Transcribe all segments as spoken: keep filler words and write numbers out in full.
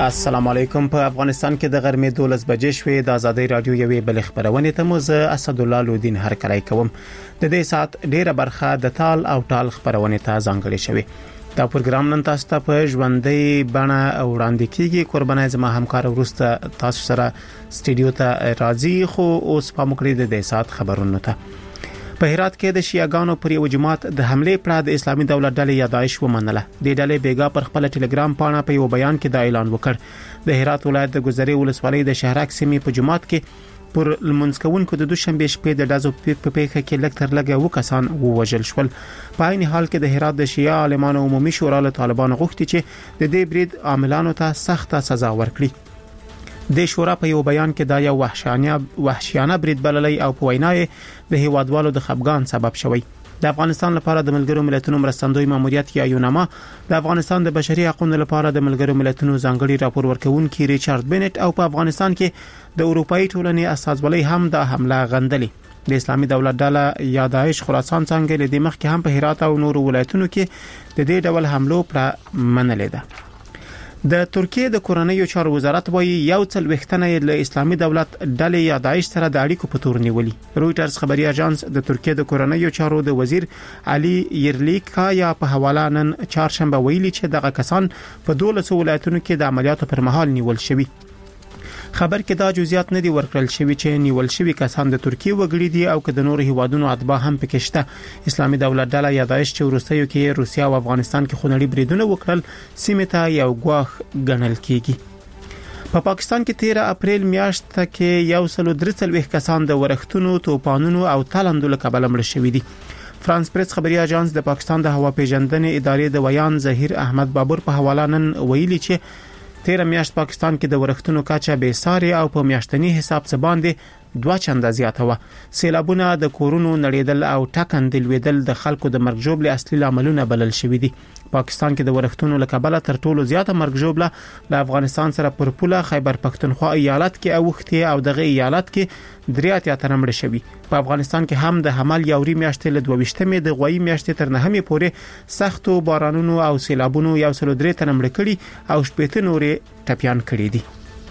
السلام علیکم. په افغانستان کې د غرمې دولس بجې شوې د ازادي رادیو یوې بل خبرونه ته مو زه اسد الله لودین هر کړای کوم. د دې سات ډیره برخه د تال او ټال خبرونه ته ځانګړې شوې. دا پروګرام نن تاسو ته په ژوندۍ بڼه وړاندې کیږي. قربانای زما همکار ورسته تاسو سره سټډیو ته راځي، خو اوس په مکړې د دې سات خبرونه ته په هرات کې د شیعاګانو پر یو جماعت د حمله پر د اسلامي دولت ډلې یادایش ومنله. د ډلې بیګا پر خپل ټلګرام پاڼه په یو بیان کې دا اعلان وکړ. د هرات ولایت د ګذري ولسوالۍ د شهرک سیمې په جماعت کې پر لمنځکونکو د دوشنبه شپې د دازو په پیښه کې لکټر لګه وکسان ووجل شول. په عین حال کې د هرات د شیعه عالمانو عمومي شورا له طالبانو غوښتي چې د دې برید عاملانو ته سخته سزا ورکړي. د شورا په یو بیان کې دا یو وحشیانه وحشیانه برید بللی او په وینای د هیوادوالو د خپګان سبب شوی. د افغانستان لپاره د ملګرو ملتونو مرستندوی ماموریت یا یوناما د افغانستان د بشري حقوقو لپاره د ملګرو ملتونو ځانګړي راپور ورکونکي ریچارډ بینټ او په افغانستان کې د اروپאי ټولنې استازولۍ هم د حمله غندلې. د اسلامي دولت ډله یا داعش خراسان څنګه لدې مخ کې هم په هرات او نورو ولایتونو کې د دې ډول حملو پر منلې ده. د ترکیه د کورنیو چارو وزارت وایي یو څل وختنه له اسلامي دولت ډلې یا داعش سره د اړیکو په تور نیولي. رويټرز خبري اژانس د ترکیه د کورنیو چارو د وزیر علي يرلیکا یا په حواله نن چهارشنبه ویلي چې دغه کسان په دولس ولایتونو کې د عملیاتو پر مهال نیول شوي. خبر کې دا جزئیات نه دي ورکړل شوی چې نیول شوی کسان د ترکیه وګړي دي او که د نورو هیوادونو اتباع هم پکې شته. اسلامي دولت ډله یا داعش چې ورستیو کې روسیا او افغانستان کې خونړي بریدونه وکړل سیمه ته یو غواخ ګڼل کیږي. په پاکستان کې تیرہ اپریل میاشت کې یو سل درې کسان د ورښتونو توپانونو او تالندو له کبله مړ شوي دي. فرانس پریس خبري اژانس د پاکستان د هوا پیژندنې ادارې د ویان ظهیر احمد بابر په حواله نن ویلي چې تیرہ میاشت پاکستان کې د ورښتونو کچه به ساري او په میاشتنی حساب څخه باندې دوه چنده زیاته و. سیلابونه د کورونو نړیدل او ټاکندل ویدل د خلکو د مرګ جوړ له اصلي عاملونه بلل شوې دي. پاکستان کې د ورښتونو لکبله تر ټولو زیاته مرګ جوړ له افغانستان سره پر پوله خیبر پختونخوا ایالت کې اوختي او دغه ایالت کې دریات یا تنمړ شوی. په افغانستان کې هم د حمل یوري میاشتې له دوه ویشتمې د غوي میاشتې تر نهمې پورې سختو بارانونو او سیلابونو یو سل درې تنمړ کړي او شپېته نورې ټپيان کړي دي.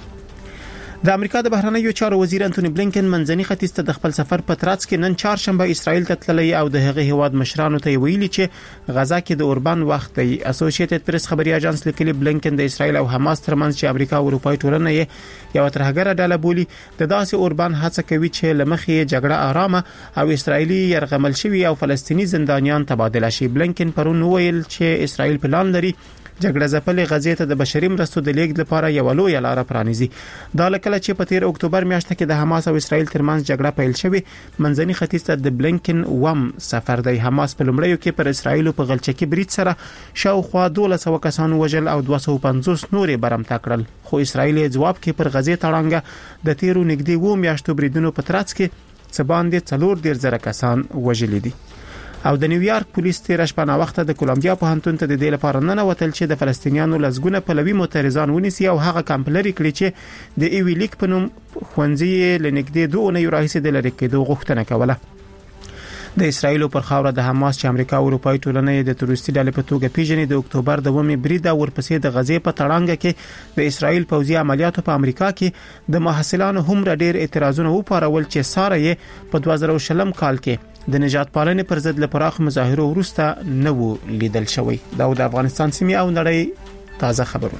د امریکا د بهرنیو چارو وزیر انټونی بلینکن منځني ختیځ ته د خپل سفر په ترڅ کې نن چهارشنبه اسرائیل ته تللی او د هغه هواد مشرانو ته ویلي چې غزا کې د اوربان وخت دی. اسوسییټډ پریس خبري اژانس لیکلي بلینکن د اسرائیل او حماس ترمنځ چې امریکا او اروپای ټولنه یې یو ترهګره ډله بولي د داسې اوربان هڅه کوي چې لمخې جګړه آرامه او اسرائیلي يرغمل شوی او فلسطینی زندانیان تبادله شي. بلینکن پرون ویل چې اسرائیل پلان لري جګړه ځپلې غزې ته د بشري مرستو د لیږد لپاره یو لوی لار پرانیزي. دا لکه چې په تیر اکتوبر میاشت کې د حماس او اسرائیل ترمنځ جګړه پیل شوې منځني ختیځ ته د بلینکن وم سفر دی. حماس په لومړیو کې پر اسرائیل په غلچکی برید سره شاوخوا دوه سوه کسانو وژل او دوه سوه پنځوس نورې برمته کړل، خو اسرائیل جواب کې پر غزې تړانګه د تیرو نږدې و میاشتو بریدونو په ترڅ کې څه باندې څلور ډیر زره کسان وژل دي. او د نیویارک پولیس تیر شپه نا وخت د کولمبیا په هنتون ته د دې لپاره نه وتل چې د فلسطینیانو لزګونه پلوي معترضان ونیسي او هغه کمپلري کړی چې د ایویلیک په نوم خوندزي لنګدې دوه نه یورایسي د لری کېدو غوښتنه کوله. د اسرایل پر خاوره د حماس چې امریکا او اروپای ټولنې د تروریستي ډلې په توګه پیژنې د اکتوبر د ومه برید او ورپسې د غزې په تړانګه کې د اسرایل پوځي عملیاتو په امریکا کې د محصلانو هم را ډیر اعتراضونه وپارول چې ساره یې په دوه زره شلم کال کې د نجات پالنې پر ضد لپاره مظاهره ورسته نه و لیدل شوی. دا د افغانستان سیمه او نړۍ تازه خبرونه.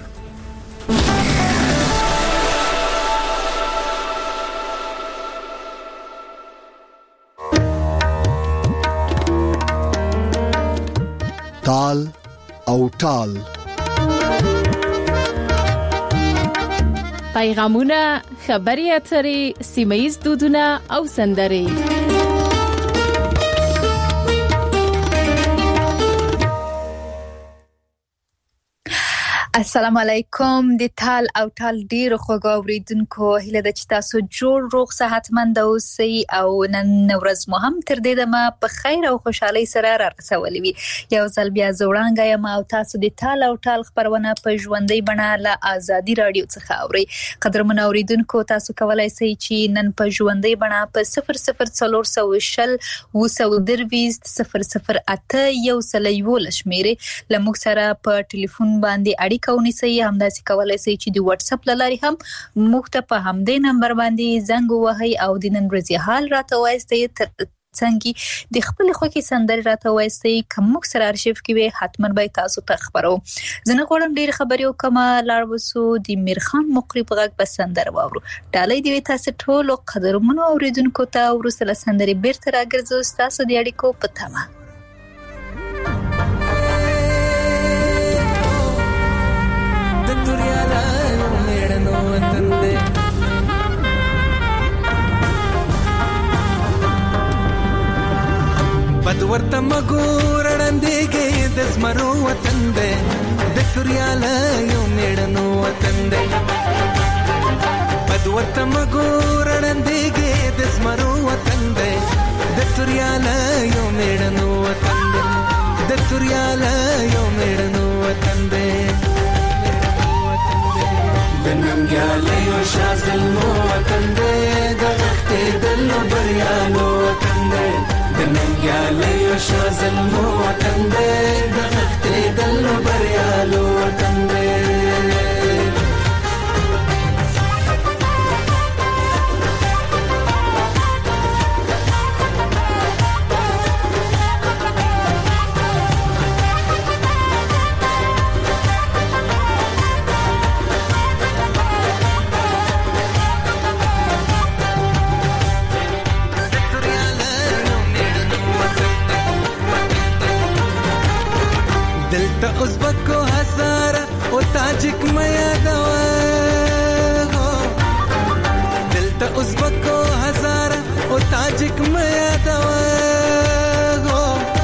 تال او ټال پیغامونه، خبري اترې، سیمه‌ییز دودونه او سندرې. السلام علیکم. د تال او ټال ډیر خوږ اوریدونکو، هیله ده چې تاسو جوړ روغ صحتمند اوسئ او نن ورځ مو هم تر دې دمه په خیر او خوشحالۍ سره را رسولې وي. یو ځل بیا زوړانګه یم او تاسو د تال او ټال خبرونه په ژوندۍ بڼه له ازادي رادیو څخه اورئ. قدرمن اوریدونکو، تاسو کولای شئ چې نن په ژوندۍ بڼه په صفر صفر څلور سوه شل اووه سوه درویشت صفر صفر اته یو سل یولس شمیرې له موږ سره په ټلیفون باندې اړیکه اړیکه ونیسئ. همداسې کولای شئ چې د واتس اپ لاري هم موږ ته په همدې نمبر باندې زنګ ووهئ او د نن ورځې حال راته وایستئ. تر څنګه د خپل خوکي سندري راته وایستئ. کوم موږ سره ارشیف کې وي حتما به تاسو ته خبرو. زه نه غواړم ډیر خبرې وکم، لاړ وسو د میرخان مقری په غږ به سندر واورو. ډالۍ دی تاسو ټول قدرمنو اوریدونکو ته ورسره سندري بیرته راګرځو تاسو د اړیکو په تمه. بدورته مګور وړاندېږي د زمرو وطن دی، د توریاله یو میړنو وطن دی. بدورته مګور وړاندېږي د زمرو وطن دی، د توریاله یو میړنو وطن دی، د توریاله یو میړنو وطن دی. د ننګیاله یو شازلمو وطن دی، د غښتېدلو بریالو وطن دی. د ننګیاله یو شازلمو وطن دی، د غښتېدلو بریالو وطن دی. دلته ازبکو هزاره او تاجک میا دوا، دلته ازبکو هزاره او تاجک میا دوا.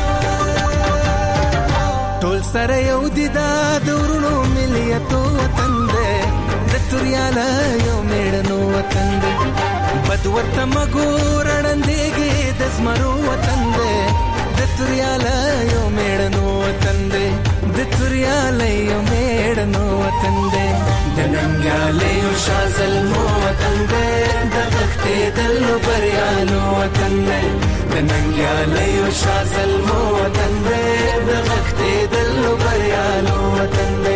ټول سره یو دي دا دورونو ملیتو وطن دی، د توریاله یو میړنو وطن دی. بدورته مګور وړاندېږي د زمرو وطن دی، د توریاله یو میړنو وطن دی، د توریاله یو میړنو وطن دی. د ننګیاله یو شازلمو وطن دی، د غښتېدلو بریالو وطن دی. د ننګیاله یو شازلمو وطن دی، د غښتېدلو بریالو وطن دی.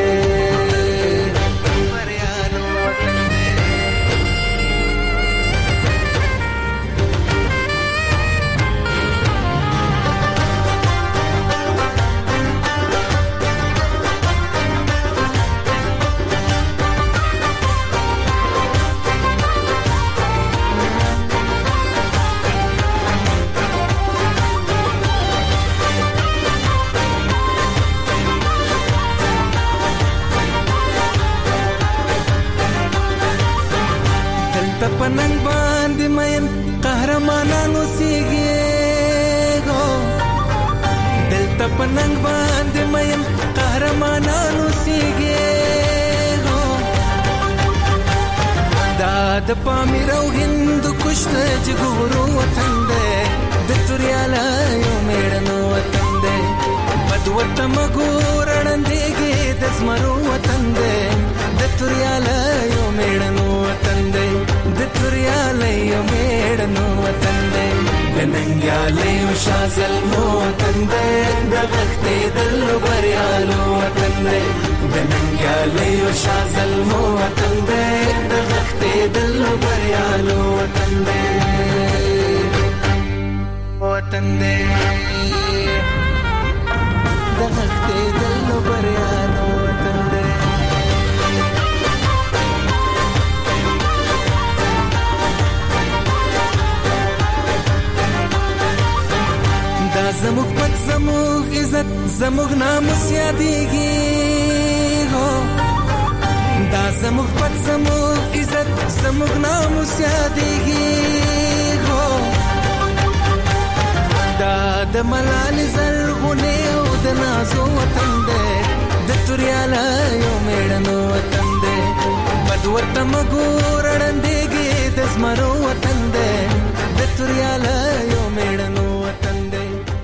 پننګ باندې مین قهرمانانو سیږي گو، دلته پننګ باندې مین قهرمانانو سیږي گو. دا د پامیر او هند کشته جګورو وطن دی، د توریاله یو میړنو وطن دی. بدورته مګور وړاندېږي د زمرو وطن دی، د توریاله یو میړنو وطن دی، د توریاله یو میړنو وطن دی. د ننګیاله یو شازلمو وطن دی، د غښتېدلو بریالو وطن دی. د ننګیاله یو شازلمو وطن دی، د غښتېدلو بریالو وطن دی. وطن دی د غښتېدلو بریالو وطن دی. دا زموږ پت زموږ عزت زموږ ناموس یادېږي هو، دا زموږ پت زموږ عزت زموږ ناموس یادېږي هو. دا د ملالې زرغونې او د نازو وطن دی، د توریاله یو میړنو وطن دی. بدورته مګور وړاندېږي د زمرو وطن دی، د توریاله یو میړنو وطن دی.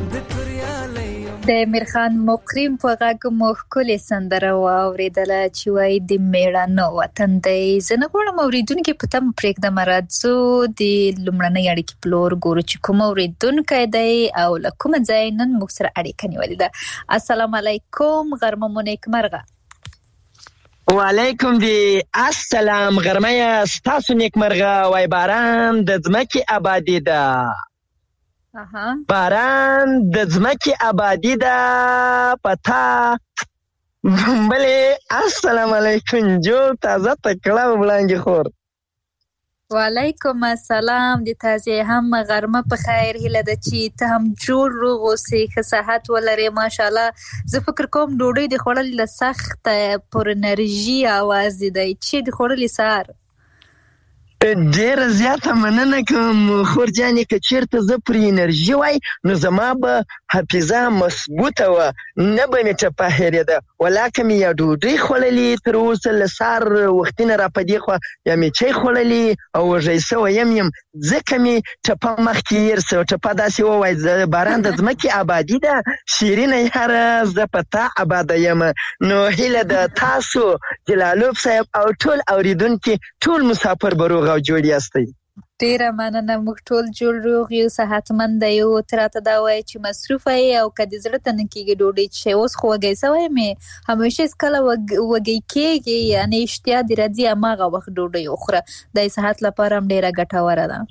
د میرخان مقریم په غږ مو ښکلې سندره واورېدله چې وایي د میړانه وطن دی. زه نه غواړم اورېدونکي په تمه پرېږدم، راځو د لومړنۍ اړیکې په لور ګورو چې کوم اورېدونکی دی او له کومه ځای نن موږ سره اړیکه نیولې ده. السلام علیکم، غرمه مو نیکمرغه. وعلیکم دی السلام. غرمه ستاسو نیکمرغه. وای باران د ځمکې آبادي ده. اها باران د ځمکې آبادي ده. پتا بله السلام علیکم جو تازه تکړه وړاندې خور. وعلیکم السلام. د تازه هم غرمه په خیر. هیله ده چې ته هم جوړ روغ اوسې، ښه صحت ولرې. ماشاءالله زه فکر کوم ډوډۍ د خوړلو له سخت پر انرژي आवाज دی چې د خوړلې سهار ډیره زیاته مننه کوم خور جانې. که چېرته زه پر انرژي وای نو زما به حافظه مثبوته وه، نه به مې ټپه هېرېده. ولاکه مې یا ډوډۍ خوړلې تر اوسه له سهار وختي نه را په دې خوا، یا مې چای خوړلې او وږی سوی یم یم ځکه مې ټپه مخکې هېر سوه. ټپه داسې ووایي باران د ځمکې آبادي ده. شیرینه یاره زه په تا آباده یم. نو هیله ده تاسو جلالوف صاحب او ټول اوریدونکي ټول مسافر به روغ او جوړ یاستئ. ډیره مننه. موږ ټول جوړ روغ یو، صحتمند یو. ته راته دا وایې چې مصروفه یې او که د زړه ته نه کېږي ډوډۍ چې اوس خو وږی سوی مې. همیشه هېڅکله وږی کېږي، یعنې اشتیا دې راځي هماغه وخت ډوډۍ وخوره. دا د صحت لپاره هم ډیره ګټوره ده.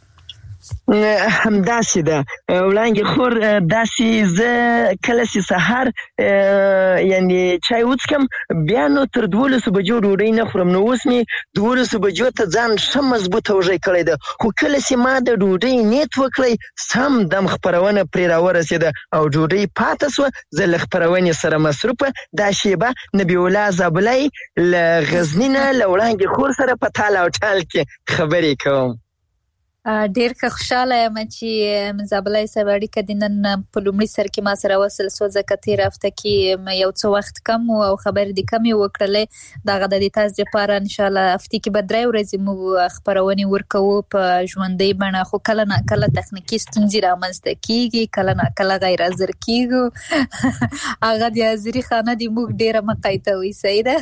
همداسې ده وړانګې خور. داسې زه کله چې سهار یعنې چای وڅکم بیا نو تر دولسو بجو ډوډۍ نه خورم. نو اوس مې دولسو بجو ته ځان ښه مضبوطه وږی کړی ده. خو کله چې ما د ډوډۍ نیت وکړی سم دم خپرونه پرې راورسېده او ډوډۍ پاته سوه. زه له خپرونې سره مصروفه. دا شیبه نبی الله زابلی له غزني نه له وړانګې خور سره په تال او ټال کې خبرې کوم. ډیر ښه خوشاله یم چې زابلی صاحب اړیکه د نن په لومړي سر کې ما سره وصل سو، ځکه تېره هفته کې یو څه وخت کم و او خبرې د کمې وکړلې. دغه د دې تاسو لپاره انشاءالله هفتې کې به درې ورځې موږ خپرونې ورکوو په ژوندۍ بڼه. خو کله نه کله تخنیکي ستونزې رامنځته کېږي، کله نه کله غیر حاضر کېږو. هغه د حاضري خانه دې موږ ډېره مقایته وي. صحیح ده؟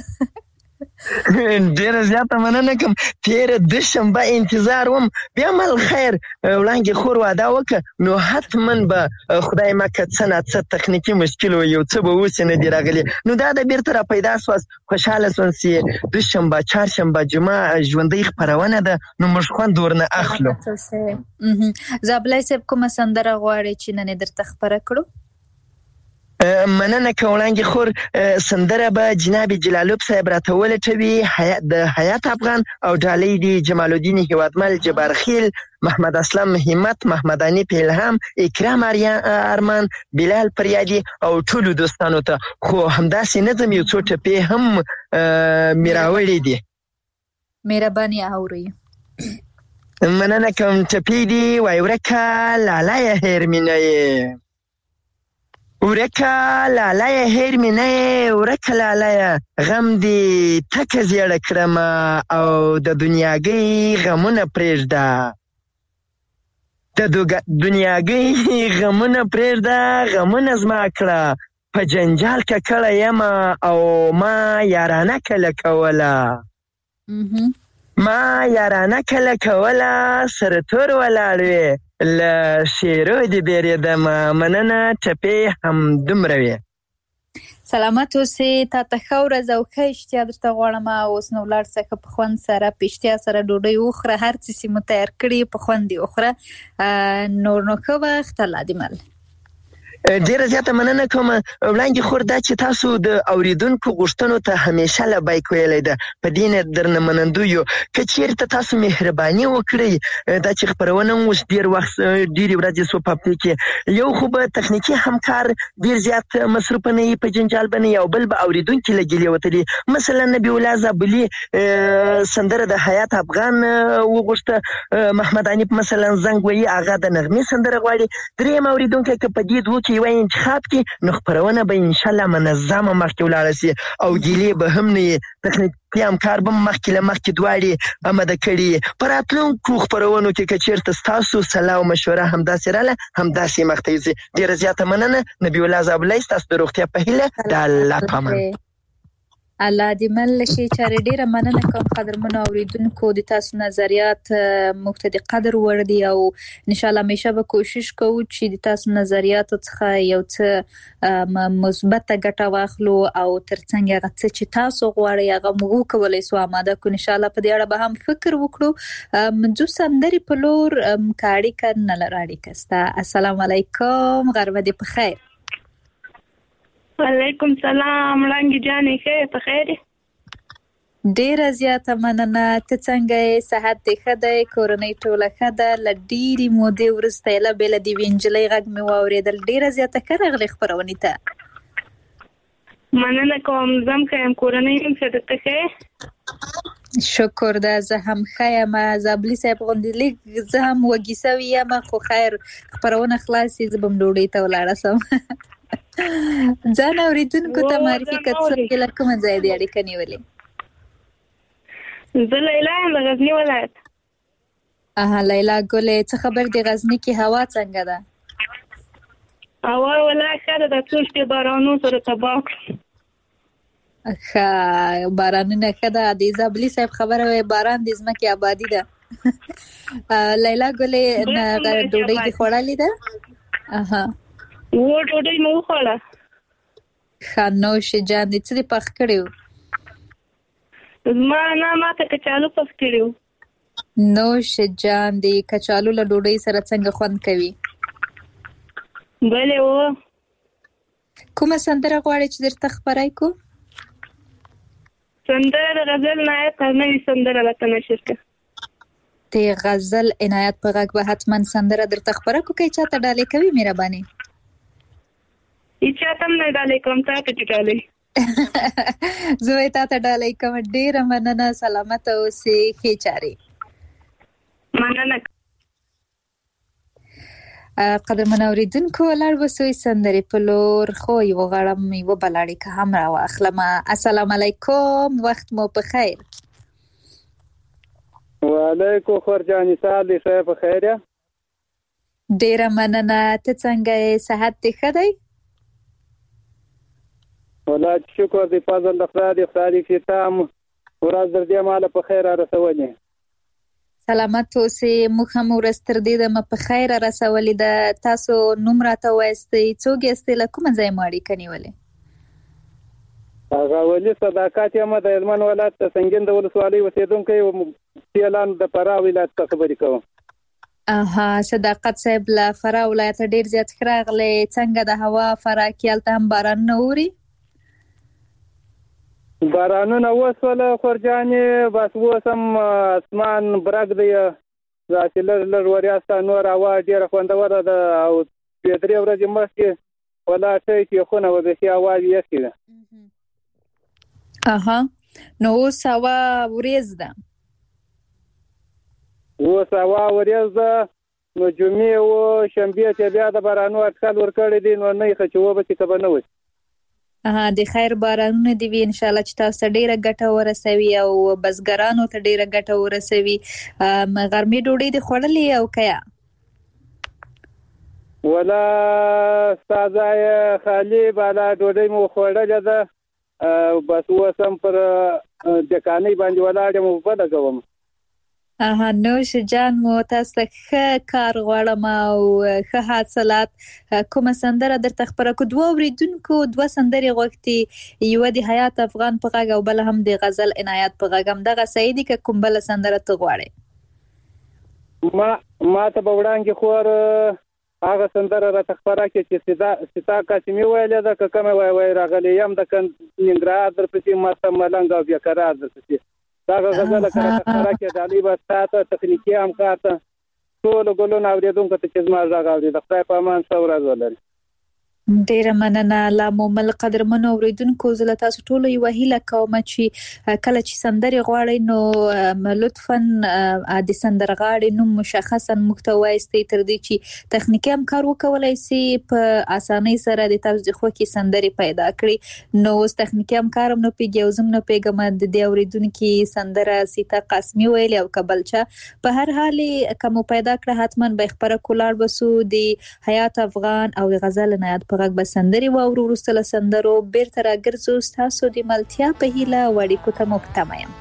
ډیره زیاته مننه کوم. تېره دوشنبه انتظار وم. بیا مل خیر وړانګې خور واده وکړه نو حتما به خدای مکه څه نه څه تخنیکي مشکل و یو څه به اوسې نه دي راغلي. نو دا د بیرته را پیدا سواست. خوشحاله سوم چې دوشنبه چهارشنبه جمعه ژوندۍ خپرونه ده نو موږ خوند ورنه اخلو. زابلی صاحب کومه سندره غواړې چې نن یې درته خپره کړو؟ مننه که وړانګې خور. سندره به جناب جلالوف صاحب راته ولټوي. د حیات افغان او ډالۍ دي جمال الدین هیوادمل، جبار خیل، محمد اسلم همت، محمد انیف الهام، اکرام ارمان، بلال پریادي او ټولو دوستانو ته. خو همداسې نه ځم یو څو ټپې هم مې راوړي دي. مهرباني اورئ. مننه کوم. ټپې دي. وای ورکه لالیه هېر مې نه یې، ورکه لالیه هېر مې نه یې، ورکه لالیه غم دې تکه زیړه کړم او د دنیاګۍ غمونه پرېږده. د دنیاګۍ غمونه پرېږده، غمونه زما کړه په جنجال ککړه یم او ما یارانه کله کوله. ما یارانه کله کوله سره تور ولاړ وې له شیرو دې بیرېدم. مننه. ټپې هم دومره وې. سلامت اوسې. تا ته ښه ورځ او ښه اشتیا درته غواړم. اوس نو ولاړ څه په خوند سره په اشتیا سره ډوډۍ وخوره. هر څه چې مو تیار کړي په خوند یې وخوره. نور نو ښه وخت. الله دې مل. ډیره زیاته مننه کوم وړانګې خور. دا چې تاسو د اوریدونکو غوښتنو ته همیشه لبیک ویلی ده، په دې نه درنه منندوی یو. که چېرته تاسو مهرباني وکړئ دا چې خپرونه اوس ډېر وخت ډېرې ورځې سو په هفتې کې، یو خو به تخنیکي همکار ډېر زیات مصروفه نه وي، په جنجال به نه وي، او بل به اورېدونکي لګېلې وتلي. مثلا نبي الله زابلي سندره د حیات افغان وغوښته، محمد انیف مثلا زنګ وهي هغه د نغمې سندره غواړي. درېیم اورېدونکی که په دې دوو کې یوه انتخاب کې نو خپرونه به انشاءالله منظمه مخکې ولاړه سي او ګیلې به هم نه وي. تخنیکي همکار به مخکې له مخکې دواړې اماده کړي. په راتلونکو خپرونو کې که چېرته ستاسو سلا او مشوره همداسې راله همداسې مخته یوځي. ډېره زیاته مننه. نبي الله زابلی ستاسو د روغتیا په هیله د الله په امان. الله دې ملکه چارې ډیره مننه کوم قدرمنو اوریدونکو د تاسو نظریات موږ ته د قدر وړ دي او ان شاء الله همیشه به کوشش کوو چې د تاسو نظریاتو څخه یو څه مثبت ګټه واخلو او ترڅنګ هغه څه چې تاسو غواړئ هغه موږ کولای سو آماده کو ان شاء الله په دې اړه به هم فکر وکړو منځو سندري په لور کاړي کړه لراړي کستا. السلام علیکم، غرمه دې په خیر. وعلیکم سلام وړانګې جانې، ښه په خیر؟ ډیره زیاته مننه. ته څنګه یې؟ صحت دې ښه دی؟ کورنۍ ټوله ښه ده؟ له ډېرې مودې وروسته یې له بېله د یوې نجلۍ غږ مې واورېدل. ډیره زیاته ښه راغلې خپرونې ته. مننه کوم. زه هم ښه یم، کورنۍ هم ښه ده. ته ښه یې؟ شکر ده، زه هم ښه یم. زابلي صاحب غوندې لږ زه هم وږې سوې یم، خو خیر خپرونه خلاصې زه به هم ډوډۍ ته ولاړه سم. ځان اوریدونکو ته معرفي کړه چې له کومه ځای دې اړیکه نیولې؟ زه لیلا یم، د غزني ولایت. اها لیلا ګلې، څه خبر دی غزني کې هوا څنګه ده؟ هوا ولا ښه ده، د څو شپې بارانو سره تباه کړ. ښه بارانونه ښه ده. د زابلي صاحب خبره وایي باران د ځمکې آبادي ده. لیلا ګلې ډوډۍ دې خوړلې ده؟ اها و ډوډۍ مو وخوړه. ښه نوش جان دې څه دې پخ کړي وو؟ زما نه ماته کچالو پخ کړي وو. نوش جان دې کچالو له ډوډۍ سره څنګه خوند کوي؟ بلې و. کومه سندره غواړې چې درته خپرای کو؟ سندره د غزل عنایت نوې سندره راته نشر کړه. د غزل عنایت په غږ به حتما سندره درته خپره کو. که چاته ډالۍ کوي مهرباني؟ هیچا ته هم نه ډالۍ کوم، تا ته چې ډالۍ زه یې تا ته ډالۍ کوم. ډېره مننه، سلامته اوسې، ښې چارې. مننه. قدرمن اوریدونکو ولاړ وسوي سندرې په لور، خو یو غړم یو بل اړیکه هم راواخلم. السلام علیکم، وخت مو په خیر. وعلیکم خورجانې، سهار دې ښه په خیر یا؟ ډېره مننه. ته څنګه یې؟ صحت دې ښه دی؟ والله شکر دې فضل د خدای دې خدای دې چې تام ورځ در دې ماله په خیر رسولې. سلامت اوسې. موږ هم ورځ تر دې دمه په خیر رسولې ده. تاسو نوم راته وایستئ، څوک یاستئ، له کومه ځای مو اړیکه نیولې؟ هغه ولي صداقت یم، د هلمند ولایت د سنګین د ولسوالۍ اوسېدونکی یم، سیلان د فراه ولایت څخه خبرې کوم. اها صداقت صاحب له فراه ولایت ډېر زیات ښه راغلی. څنګه د هوا فراه کې هلته هم بارانونه اوري؟ بارانونه وسوله خورجانې، بس اوس هم اسمان برګ دی، داسې لږ لږ وریاسته. نور هوا ډېره خوندوره ده او دوې درې ورځې مخکې ولا ښه کیخونه وه، بیخي هوا یخې ده. اها نو اوس هوا وریځ ده؟ اوس هوا وریځ ده. نو جمعې و شنبې چې بیا د بارانو اټکل ورکړی دی، نو نه یې ښه چې وبه چې که به نه وي. اها د خیر بارانونه دې وي ان شاء الله چې تاسو ته ډېره ګټه ورسوي او بزګرانو ته ډېره ګټه ورسوي. غرمې ډوډۍ دې خوړلې او که یا؟ ولا ستا ځای خالي بالا ډوډۍ مو خوړلې ده، بس اوس هم پر دکانۍ باندې ولاړ یم، اوبه لګوم. اها نوش جان، مو تاسو ته ښه کار غواړم او ښه حاصلات. کومه سندره درته خپره کو؟ دوه اوریدونکو دوه سندرې غوښتي، یوه د حیات افغان په غږ او بله هم د غزل عنایت په غږ. همدغه صحیح دي که کوم بله سندره ته غواړې؟ ما ما ته به وړاندې خور هغه سندره راته خپره کړې چې ستا قاسمي ویلې ده، که کومه وایي وایي راغلی یم د ننګرهار درپسې ماسته ملنګ او بیقرار درپسې. دغه غزله که راته خپره کړې ډالۍ به ستا ته، تخنیکي همکار ته، ټولو ګلونو اورېدونکو ته چې زما غږ اوري. د خدای په امان ښه ورځ ولري. ډیره مننه. لا مومل قدرمنو اوریدونکو، زه له تاسو ټولو یوه هیله کوم چې کله چې سندرې غواړئ نو لطفا د سندرغاړي نوم مشخصا موږ ته وایستئ، تر دې چې تخنیکي همکار وکولای سي په اسانۍ سره د تاسو د خوښې سندرې پیدا کړي. نو اوس تخنیکي همکار هم نه پوهېږي او زه هم نه پوهېږم د دې اوریدونکي سندره سیتا قاسمي ویلې او که بل چا. په هر حال که مو پیدا کړه حتما به خپره کلاړ بسو د حیات افغان او د غزل عنایت په غږ به سندري واورو. وروسته له سندرو بیرته راګرځو ستاسو د ملتیا په هیله وړاندې کوته مو پتمایم.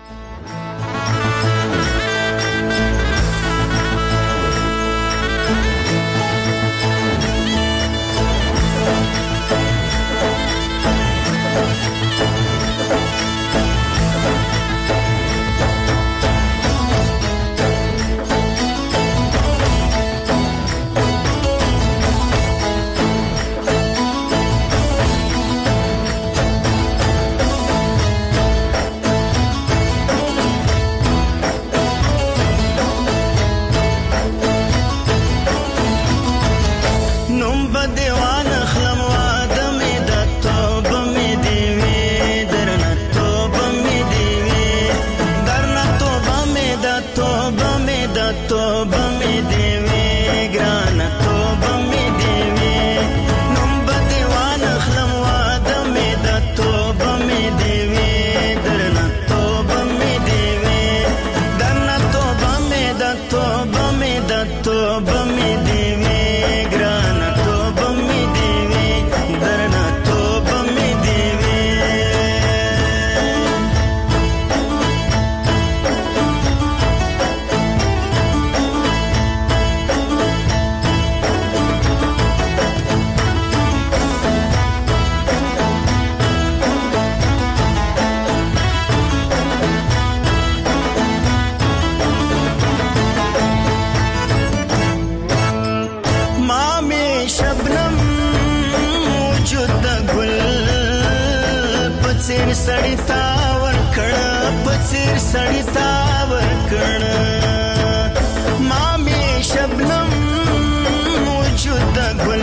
سړی تا ورکړه پڅیر سړی تا ورکړه ما می شبنم وجود ګل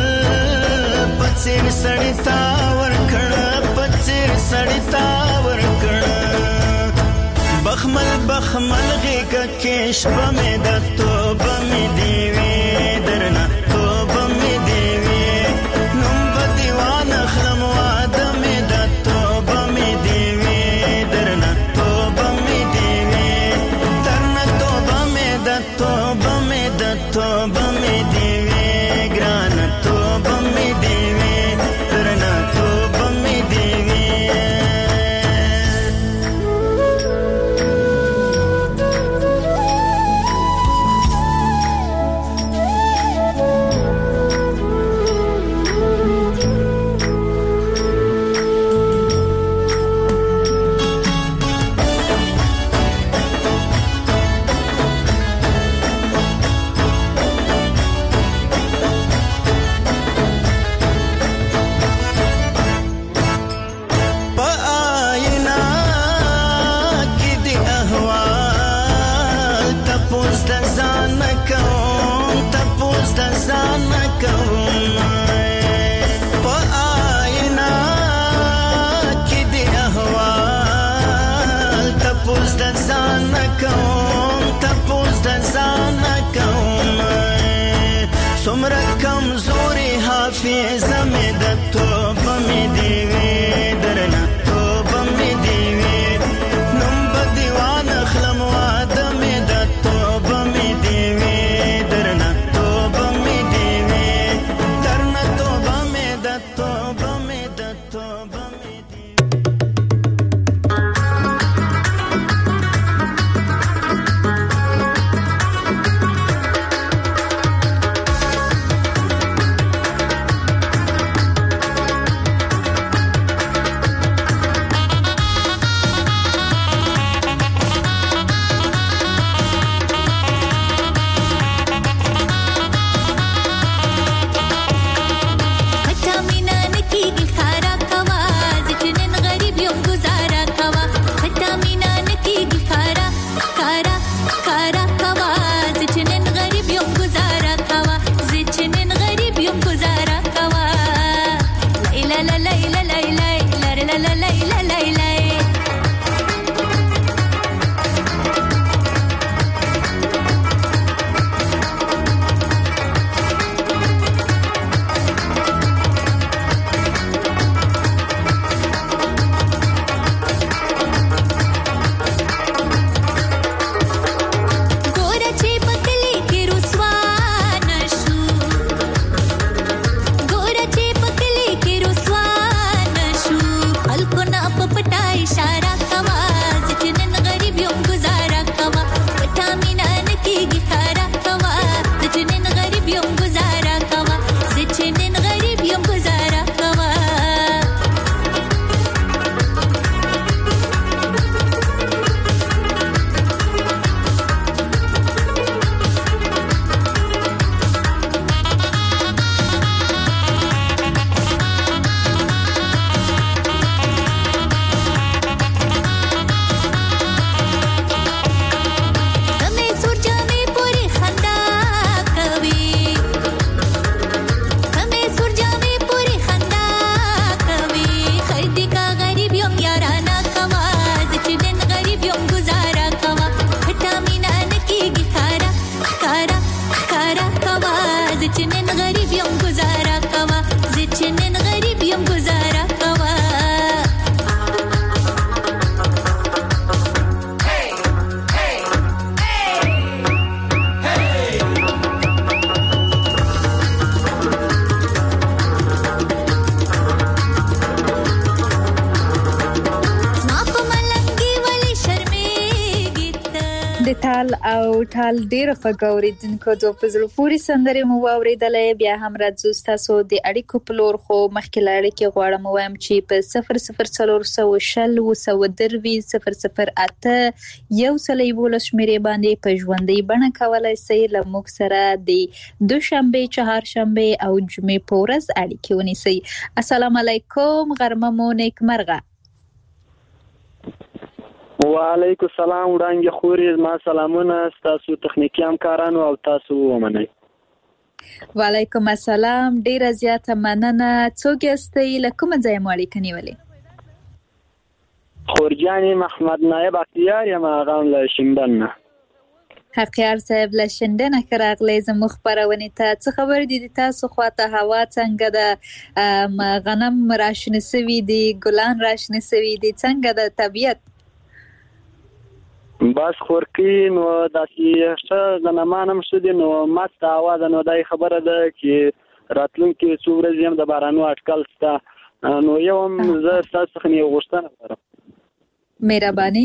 پڅیر سړی تا ورکړه پڅیر سړی تا ورکړه بخمل بخمل غیګه کې شپه مې د توبه مې دی وی درنه توبه مې دی وی نوم په دیوان خلم واده مې د توبه مې دی وی درنه توبه مې دی وی درنه توبه مې د توبه مې د توبه مې دی وی ګرانه توبه مې دی وی درنه توبه مې دی وی سمرا کمزوری حافظ میں د توبه می دیوی درنا توبه می دیوی نم بدیوان خلم واد می د توبه می دیوی درنا توبه می دیوی درنا توبه می د توبه می د توبه می نن غریب یم گزاره کوا زه چې نن غریب یم گزاره کوا د تال او ټال ډیر فګوریدونکو د پزړو پوری سندري مو واوریدلې بیا هم راځو تاسو د اړیکو پلور خو مخکې لاړې کې غواړم وایم چې په صفر صفر څلور سو شل و سو دروي صفر صفر اته یو سلې بولس شمیرې باندې په ژوندۍ بڼه کولای شئ لموږ سره د دوشنبه چهارشنبه او جمعې پورز اړیکې ونیسئ. السلام علیکم غرمه مو نیکمرغه. وعلیکم السلام وړاندې خوري ما سلامونه تاسو تخنیکی همکارانو او تاسو ومنئ. وعلیکم السلام ډیر زیاته مننه. څوک یاستئ له کوم ځای مو اړیکه نیولې؟ خورجانی محمد نایب اختیار یم غون له شندن. حقیار صاحب له شندن راغلی زموږ خبرونه ته څه خبر دي تاسو خواته هوا څنګه ده؟ غنم راشنه سوي دي ګلان راشنه سوي دي څنګه ده طبيعت؟ بس خورکی نو داسې څه د نمانم شدي نو مست आवाज نو دای خبره ده چې راتلونکي څو ورځې هم د بارانو اټکل شته نو یو هم زه تاسو څخه یو غوښتنه لرم. مهرباني.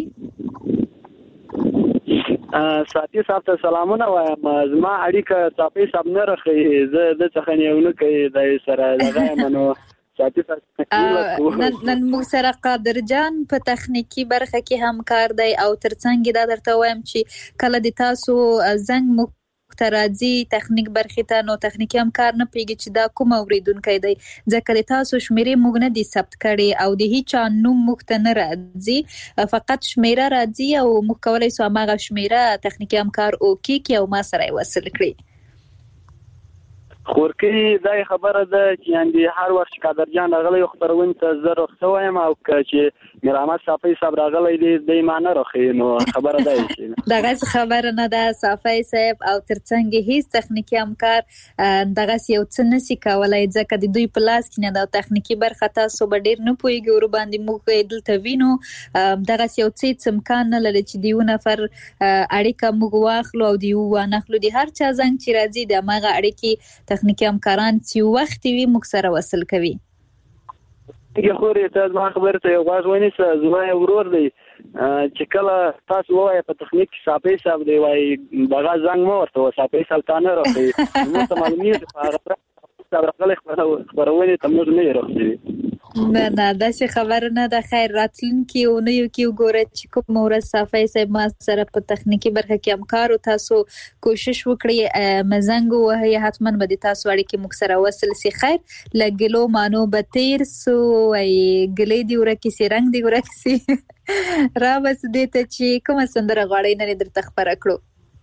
ساتي صاحب ته سلامونه وایم. زما اړیکه تاسو صاحب نه راخي زه د څخه یو نه کوي د سره لږه منو ساتي تاسو نن نن موږ سره قادر جان په تخنیکی برخه کې همکار دی او ترڅنګ دا درته وایم چې کله د تاسو زنګ مخترازي تخنیک برخه ته نو تخنیکی همکار نه پیږي چې دا کوم اوریدونکو دی ځکه د تاسو شمیرې موږ نه دي ثبت کړي او د هیڅ نوم مخته نه راځي فقط شمیره راځي او موږ کولای سو هغه شمیره تخنیکی همکار او کې او ما سره وصل کړي. خورکی دای خبره ده چې اندي هر وخت قادر جان راغلی خبرونه ته زه رخصه وایم او چې مرامت صافی صاحب راغلی دی د معنی راخي نو خبره ده چې دغه خبره نه ده صافی صاحب او ترڅنګ هیڅ تخنیکی همکار دغه یو څه نسی کولای ځکه د دوی په لاس کې نه د تخنیکی برخه تاسو به ډیر نه پويږي ور باندې موږ دلته وینو دغه یو څه امکان نه لري چې دیو نفر اړیکه موږ واخلو او دیو ونخلو دی هر چا څنګه چې راځي د ماغه اړیکې تخنیکی همکاران چې وخت وي موږ سره وصل کوي. یو خوري ته ما خبرته یو غواړ ونیسه زما ورور دی چې کله تاسو وایي په تخنیک صافي صاحب دی وایي دغه زنګ مو ورته صافي سلطانه راځي نو ته معلومیږي په هغه راغلی خبرونه ته موږ نه راځي. نه نه دا څه خبر نه ده. خیر راتلونکي او نه یو کې وګوره چې کوم ورځ صافي صاحب ما سره په تخنیکی برخه کې همکار او تاسو کوشش وکړئ مزنګ وهي حتما به تاسو اړیکې مخ سره وصل سي. خیر لګلو مانو به تیر سو ای ګلې دی ورکه سي رنگ دی ورکه سي را بس دې ته چې کوم سندره غواړي نه درته خبره کړو.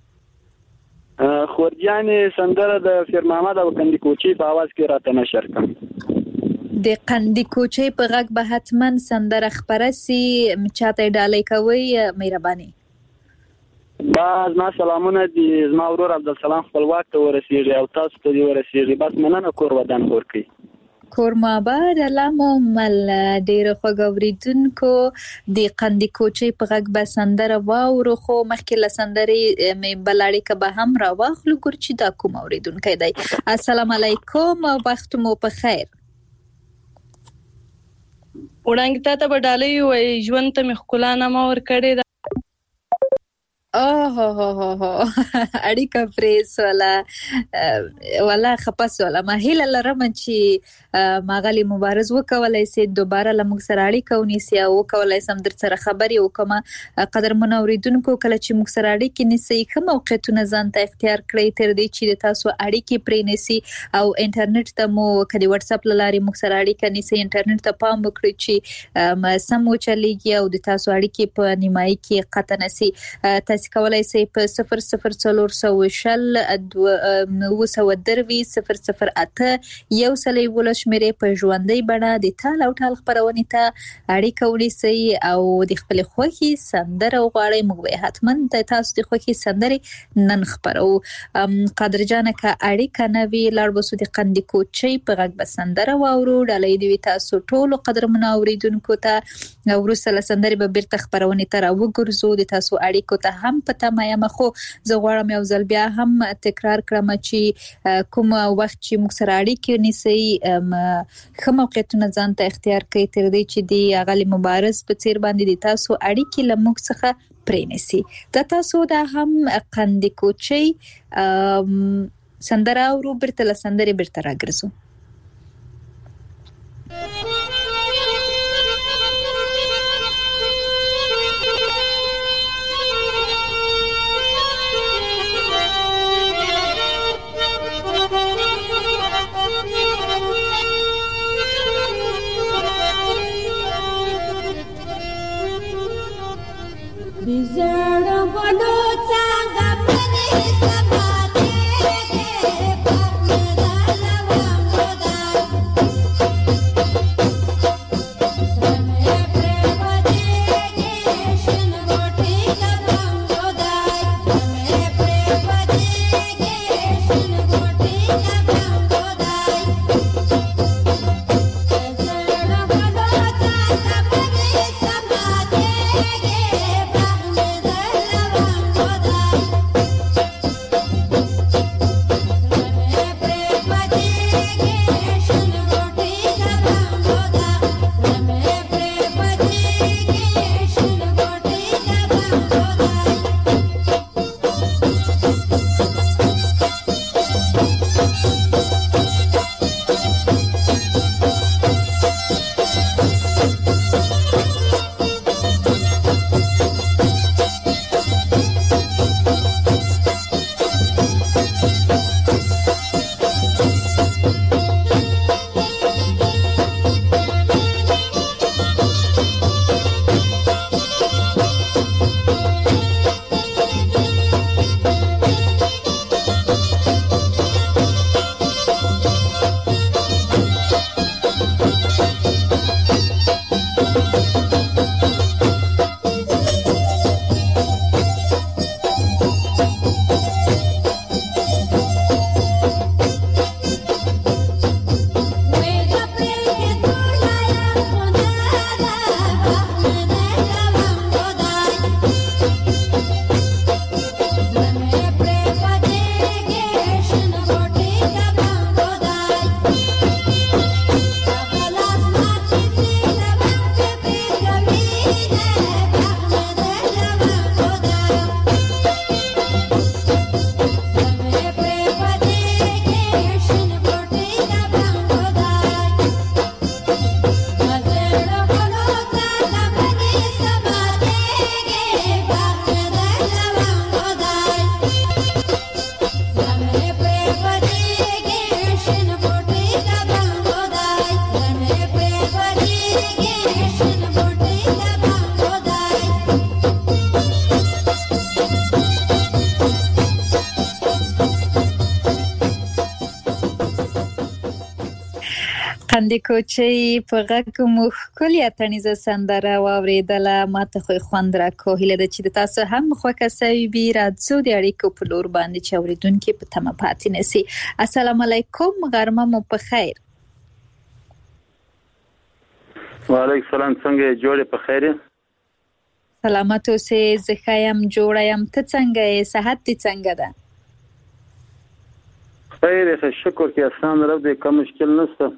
خورجانی سندره د فیر محمد او کندی کوچی په आवाज کې راته نشر کړم. د قندی کوچی په غږ به حتما سندره خبره سي چاته ډالۍ کوي مهرباني. باز ما سلامونه دي زما ورور عبدالسلام خپلواک ته ورسیږي او تاسو ته ورسیږي بس مننه کور ودان ورکي. کور ماباد علامه مل ډیر خوګوریدونکو د قندی کوچی په غږ به سندره واورو خو مخکې له سندرې مې بلاړی که به هم را واخلو ګور چې دا کوم اوریدونکو دی. السلام علیکم او وخت مو په خیر. وړاندې ته به ډالۍ وای ژوند ته مې ښکلا نه مور کړې اوه هو هو هو اړیکه پریس ولا ولا خپس ولا ما هیله لرم چې ماغلی مبارز وکولای سي دوباره لمغ سره اړیکه ونیسي او وکولای سم در سره خبري وکما قدر منوریدونکو کله چې مغ سره اړیکه نیسي کوم موقعیتونه ځان ته اختیار کړی تر دې چې تاسو اړیکه پرې نیسي او انټرنیټ ته مو کدي واتس اپ لاري مغ سره اړیکه نیسي انټرنیټ ته پام وکړئ چې سم چلیږي او د تاسو اړیکه په نیمایي کې قطع نسی. تاسو کولای شئ په صفر صفر څلور سوه شل اوه سوه دروي صفر صفر اته یو سلې ولش مېره په ژوندۍ بڼه د تال او ټال خبرونه ته اړیکه ونیسئ او د خپل خوخي سندره وغواړئ. موږ به حتما د تاسو د خوخي سندره نن خبرو. قادر جان کا اړیکه نوي لړ بسو د قندي کوچي په غږ بسندره واورو ډالۍ دی تاسو ټول قدر منوریدونکو ته ورسره سندره به بیرته خبرونه تر وګرځو. د تاسو اړیکو ته هم پته مې مخو زه غواړم یو ځل بیا هم تکرار کړم چې کوم وخت چې موږ سره اړیکې نیسي خو موقعیتونه ځان ته اختیار کړئ تر دې چې د اغلی مبارز په څیر باندې د تاسو اړیکې له موږ څخه پرېنسي. د تاسو دا هم قندي کوچي سندره او بیرته له سندرې بیرته راګرځو. قندي کوچي په غږ مو ښکلې اتڼیزه سندره واورېدله. ماته خو خوند راکو. هیله ده چې د تاسو هم خوښه سوي وي. راځو د اړیکو په لور باندې چې اورېدونکي په تمه پاتې نشي. السلام علیکم، غرمه مو په خیر. وعلیکم السلام، څنګه جوړې په خیر؟ سلامت اوسې، زه ښه یم، جوړه یم. ته څنګه یې؟ صحت دې څنګه ده؟ خیر ښه، شکر کې اسان رب دې، کوم مشکل نشته.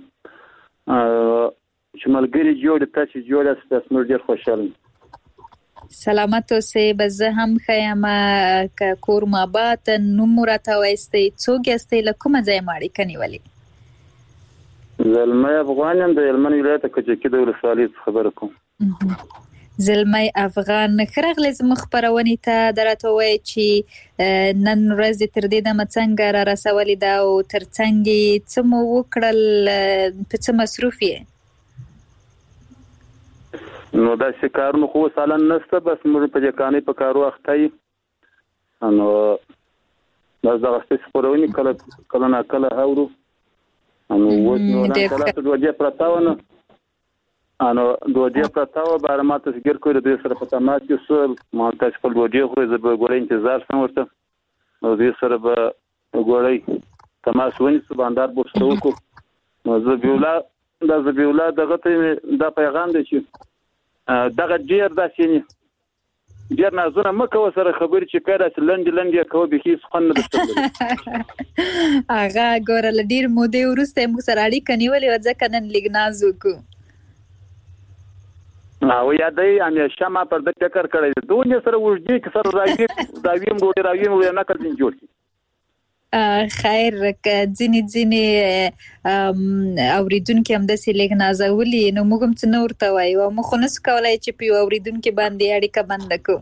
چې ملګری جوړ تاسو جوړ تاسو موږ ډیر خوشاله. سلامت اوسې. بس زه هم ښه یم. که کور ما بات نوم راته وایستئ، څوک یاستئ، له کومه ځایه مو اړیکه نیولې؟ زلمی افغان یم، د هلمند ولایت کجکي د ولسوالۍ څخه خبره کوم. زلمی افغان، ښه راغلې زموږ خپرونې ته. درته ووایي چې نن ورځ تر دې دمه څنګه را رسولې ده او تر څنګ یې څه مو وکړل، په څه مصروف یې؟ نو داسې کارونه خو اوس حالا نشته، بس موږ په دې کارنۍ په کارو اخته یو. نو دا زغستې خبرونه کله کله نه کله هاورو نو وځ نو نه کله ته دوه پرتاونه انو دوه پرتاوه بار ماته فکر کوي د سره په تماس کې سو ما تاسو په دوه خو زه به ګورې انتظار سم ورته نو دې سره به ګورې تماس ونی سو باندار بوستو کو نو زه بیولا دا زه بیولا دغه ته دا پیغام دی چې دغه ډیر داسې نه ډیر نه زونه مکه وسره خبرې چې پیدا چې لند لند یې کوي به هیڅ خن نه دستل هغه ګورل ډیر مودې ورسته موږ سره اړیکه نیولې و ځکه نن لګنازو کو او یادای همیشه ما پر د فکر کړی دوه سره وژدي که سره راځي دا ویم ګورې راویم وې نه کړم جوړ خیر ځینې ځینې اوریدونکو هم د سیلګ نازولي نو موږ هم څه نور ته وایو موږ خو نس کولای چې په اوریدونکو باندې اړیکه بند کو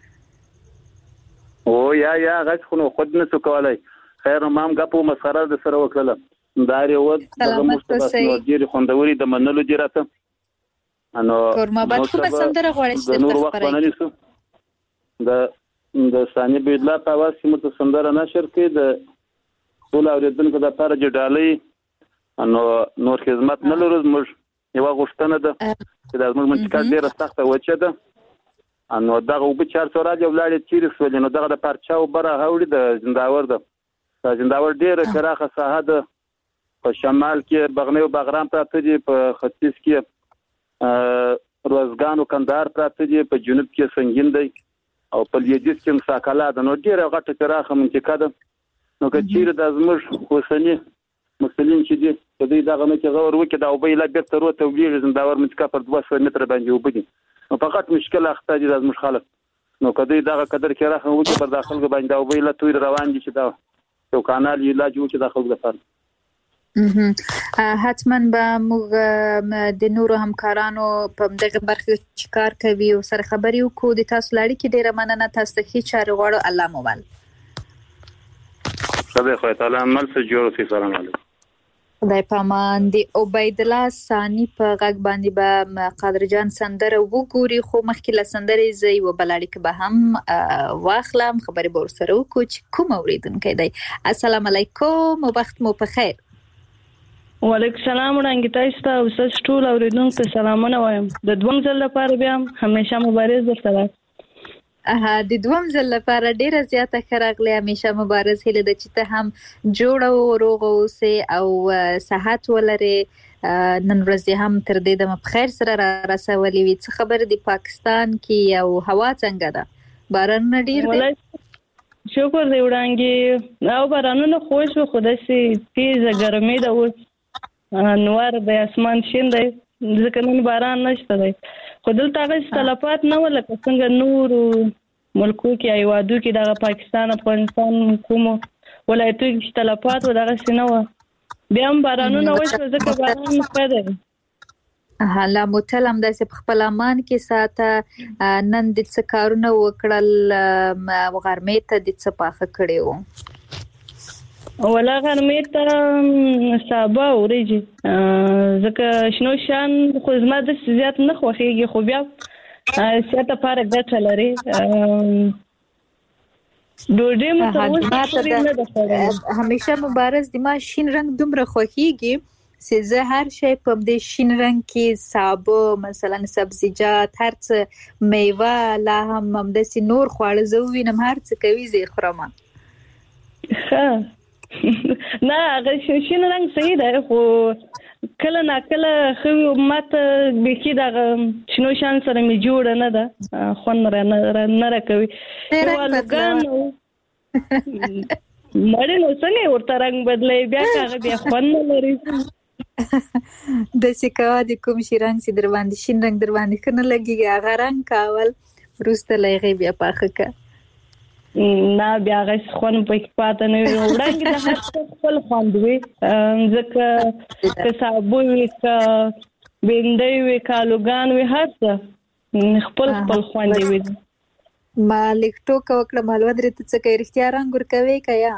او یا یا غږ خو نو خود نس کولای خیر مام غپو مسخره د سره وکړه داري و دغه مستبس نو ډیر خوندوري د منلو جراته انو کورما باد کومه سندره غواړي چې نور وخت باندې سو د د ثاني بيدلا په واسطه مت سندره نشر کې د ټول اوریدونکو د لپاره جډالي انو نور خدمت نه لرو موږ یو غوښتنه ده چې د موږ منطقه ډیره سخته وچه ده انو دغه وب چار سره دی ولادت چیرې سول نو دغه د پارچاو بره هاوړي د زنداور ده د زنداور ډیره کراخه ساحه ده په شمال کې بغنی او بغرام پراته دي په ختیځ کې روزګان او کندهار پراته دي په جنوب کې سنگین دی او په لویدیځ کې مساکله ده نو ډیره غټه کراخه منطقه ده نو که چیرې د ازمر حسیني مسلمان چې دي په دې دغه نه کې غور وکړي دا او به لا بیرته وروته ویل زنداور منطقه پر دوه سوه متره باندې وبدي نو فقط مشکل اخته دي د ازمر خلک نو کدی دغه قدر کې راخه وکړي پر داخل باندې او به لا تویر روان دي چې دا یو کانال یې لا جوړ چې داخل لپاره حتما به موږ د نورو همکارانو په دغه برخه کې کار کوي او سره خبري وکړو د تاسو لړۍ کې ډیره مننه تاسو ته هیڅ چاره غواړو الله موال خدای خو تعالی عمل سره جوړ شي سلام علیکم خدای پامان دی عبید الله ثانی په غږ باندې به قادر جان سندره وګوري خو مخکې له سندرې زی و بلړی کې به هم واخلم خبري به سره وکړو چې کوم اوریدونکو دی السلام علیکم وخت مو په خیر وعلیکم السلام وړاندې تاسو ته او تاسو ټول اوریدونکو ته سلامونه وایم د دوم ځل لپاره بیا همیشه مبارز درته اها د دوم ځل لپاره ډیره زیاته خراغلی همیشه مبارز هله د چې ته هم جوړ او روغ اوسې او صحت ولري نن ورځ هم تر دې د مخیر سره را رسولې وي څه خبر دی پاکستان کې او هوا څنګه ده باران ډیر دی شکر دی وړاندې او بارانونه خوش و خدای سي تیز ګرمي ده اوس نوار د اسمان شین دی ځکه نن باران نشته دی خو دلته هغه تلفات نه ولا څنګه نور ملکو کې ایوادو کې د پاکستان افغانستان کوم ولایتو کې تلفات و دغه سینه و بیا هم بارانونه وشو ځکه باران نه دی حالا متلم د خپل امان کې ساته نن د څه کارونه وکړل غرمې ته د څه پاخه کړي وو ولا غرمې ته صابه ورېږي ځکه شنو شان خو زما د زیات نه خوښيږي خو بیا ساته پاره ګټه لري ډوډۍ مو ته همیشه مبارز د ما شین رنگ دومره خوښيږي چې زه هر شی په دې شین رنگ کې صابه مثلا سبزیجات هر څه میوه لا هم د نور خواړه زه وینم هر څه کوي زه خورم ها نه هغه شین رنگ صحیح دی خو کله نا کله خو ماته به کې دا شنو شان سره می جوړ نه ده خو نه نه راکوي ولګان مړ نو څنګه ورته رنگ بدلې بیا هغه بیا خو نه لري د سکوا د کوم شي رنگ سي در باندې شین رنگ در باندې کنه لګي هغه رنگ کاول روسته لایغي بیا پاخه کا نه بیا غس خون په پاتې نه وړاندې د هر خپل خوندوي ځکه که صابون وي که بندي وي کالوګان وي هر څه خپل خپل خوندوي ما لیکټو کوکړه مالو درې ته څه کوي اختیار رنگ ور کوي کیا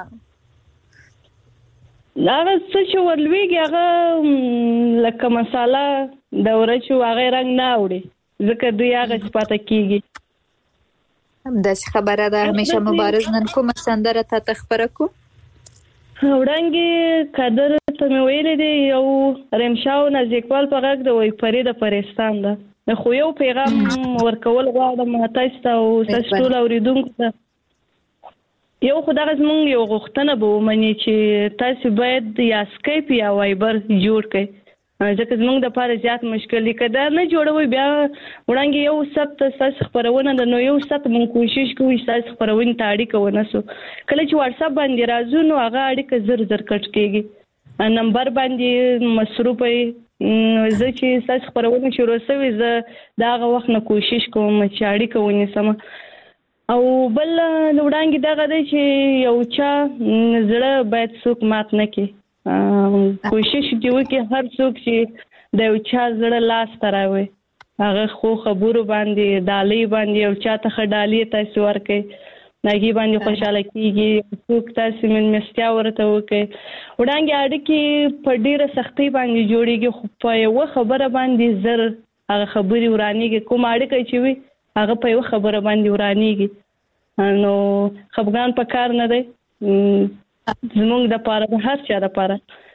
هغه څه چې ورلويږي هغه لکه مساله د ورچو هغه رنگ نه وړي ځکه دوی هغه پاتې کیږي همدا خبره ده. همیشه مبارز نن کوم سندره ته تخبره کو وړاندې قدر ته مې ویلې دی یو رمشاو نزدیکوال په غږ د وای پرې د پرستان ده خو یو پیغام ورکول غواړم تاسو ته او تاسو ټول اوریدونکو ته. یو خدای زمونږ یو غوښتنه به ومني چې تاسو باید یا سکایپ یا وایبر جوړ کړئ ځکه زمونږ د لپاره زیات مشکل دی. که دا نه جوړوي بیا وړاندې یو ثبت ستاسو خپرونه ده نو یو ثبت مونږ کوشش کوو ستاسو خپرونې ته اړیکه ونیسو. کله چې واتس اپ باندې راځو نو هغه اړیکه زر زر کټ کېږي. نمبر باندې مصروف وي زه چې ستاسو خپرونه شروع شوې زه د هغه وخت نه کوشش کوم چې اړیکه ونیسم. او بل وړاندې دغه دی چې یو چا زړه باید څوک مات نه کړي. کوشش دی وکړي هر څوک چې د یو چا زړه لاس ته راوړي هغه خو خبرو باندې ډالۍ باندې یو چا ته ښه ډالۍ تاسو ورکړئ هغې باندې خوشحاله کېږي. څوک تاسو مېلمستیا ورته وکړئ. وړاندې اړیکې په ډېره سختۍ باندې جوړېږي خو په یوه خبره باندې زر هغه خبرې ورانېږي. کوم اړیکه چې وي هغه په یوه خبره باندې ورانېږي. نو خفګان په کار نه دی زمونږ د پاره د هر چا د پاره.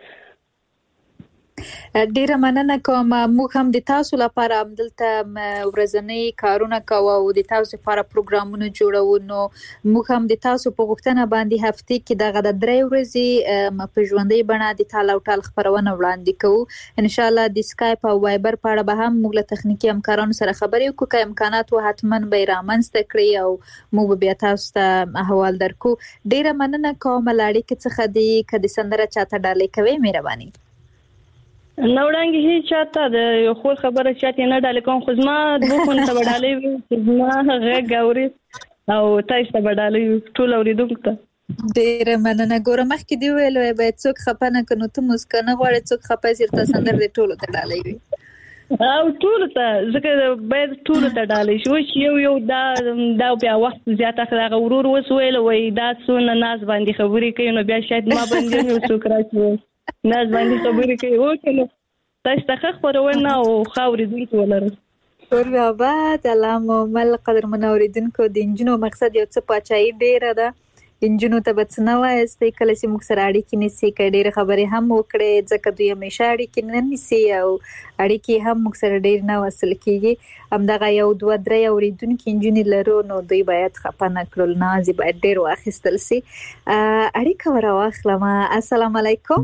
ډیره مننه کوم. موږ هم د تاسو لپاره همدلته ورځنی کارونه کوو او د تاسو لپاره پروګرامونه جوړو. نو موږ هم د تاسو په غوښتنه باندې هفته کې دغه د درې ورځې په ژوندۍ بڼه د تال او ټال خبرونه وړاندې کوو. ان شاء الله د سکایپ او وایبر په اړه به هم موږ له تخنیکی همکارانو سره خبرې وکړو. که امکانات و حتما به رامنځته کړی او موږ بیا تاسو ته احوال درکو. ډیره مننه کوم. لاړې کې څخه دی کدي سندره چاته ډالۍ کوي مهرباني. نو وړاندې هیڅ چاته د یو خور خبره چاته نه ډالۍ کوم خو زما دوه خون ته ډالۍ وي زما غږ اوري او تاسو ته ډالۍ ټول اوریدونکو ته. ډیره مننه. ګوره مخکې دی ویل وای باید څوک خپه نه کنو ته مسکنه غواړي څوک خپه سره سندر دی ټول ته ډالۍ وي او ټول ته ځکه باید ټول ته ډالۍ شو چې یو یو دا دا بیا وخت زیات اخلاق ورور وس ویل وای دا څونه ناز باندې خبرې کوي نو بیا شاید ما باندې یو څوک راځي ناز باندې خبرې کوي وکړه تاسو ته خبرونه او خاورې دونکو ولر ټول آباد علامه مل قدر منوریدونکو د انجنونو مقصد یو څه پاچاهي ډیره ده. انجنونو ته بڅ نه وایستې کله چې موږ سره اړیکې نیسي که ډېرې خبرې هم وکړې ځکه دوی همیشه اړیکې نه نیسي او اړیکې هم موږ سره ډېر نه وصل کېږي. همدغه یو دوه درې اورېدونکي نجونې لرو نو دوی باید خفه نه کړل ناز یې باید ډېر واخیستل سي. اړیکه ورواخلم. السلام علیکم.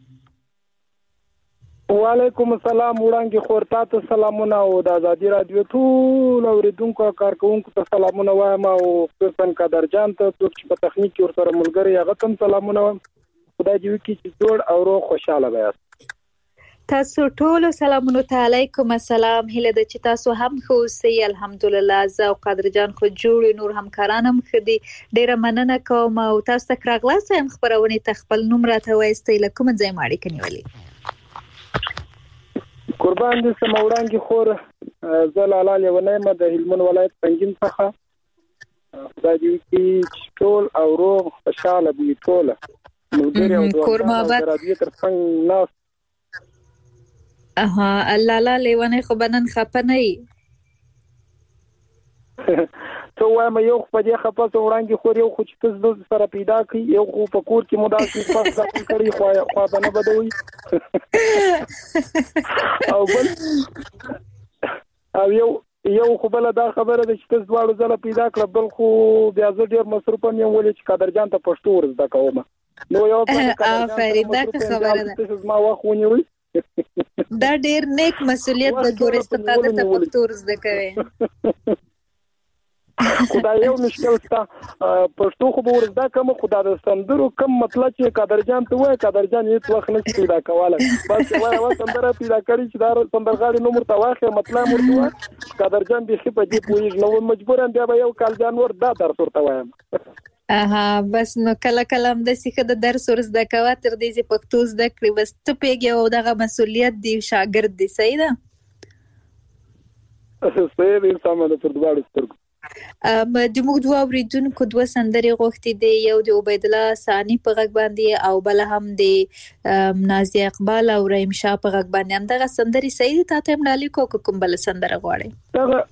وعلیکم السلام. وړاندې خور تاسو سلامونه او د ازادي رادیو ټول اوریدونکو کارکونکو ته سلامونه وایم او خصوصا قدرجان ته څوک چې په تخنیک کې ورسره ملګری هغه ته سلامونه وایم. خدای دې وکړي چې جوړ او روغ خوشاله وایاست. تاسو ټول سلامونه ته علیکم السلام. هله د چې تاسو هم خو سي الحمدلله. زه او قدرجان خو جوړ نور همکاران هم خدي ډیره مننه کوم او تاسو ته راغلاست هم خبرونه ته خپل نوم راته وایستئ لکه مې ځای ماړي کنيولي قربان دې سم. وړاندې خور زه لاله لیونیمه د هلمند ولایت پنځین څخه. خدای دې وکړي ټول او روغ خوشاله وي ټول ملګري او دوستان رادیو تر څنګ ناس. اها لاله لیونی خو بنن خپه نه وي ته وایم یو په دې خپه څو وړاندې خور یو خو چې تاسو سره پیدا کړي یو خو په کور کې مودا کې پاس ځکه کړی خو خو به نه بدوي او بل او یو یو خو بل دا خبره ده چې تاسو دواړو ځله پیدا کړ بل خو بیا زه ډیر مصروف یم ولې چې قدرجان ته پښتو ورزده کوم نو یو افرین دا خبره ده تاسو ما واخ ونیوي دا ډیر نیک مسؤلیت د ګورست ته د پښتو ورزده کوي. خدای یو مشکل تا پښتو خو به ورزده کوم خدای د سندرو کم مطلب چې قدرجان ته وای قدرجان هیڅ وخت نه پیدا کوله بس وای وای سندره پیدا کړی چې دا سندرغاړي نو مرته واخه مطلب مرته قدرجان به خې په دې پویږ نو مجبورم بیا به یو کال جانور دا در صورت وایم. اها بس نو کله کله هم د سیخه د درس ورزده کوي تر دې چې پښتو زده کړی بس ته پیګه او دغه مسؤلیت دی شاګرد دی صحیح ده. صحیح دی سمه پر دواړو سترګو. ام د موږ دوه اوریدونکو دوه سندرې غوښتي دي یو د عبید الله ثانی په غږ باندې او بل هم د نازیه اقبال او رحیم شاه په غږ باندې هم دغه سندرې صحیح ته ته ملالي کو کوم بل سندره غواړي. دغه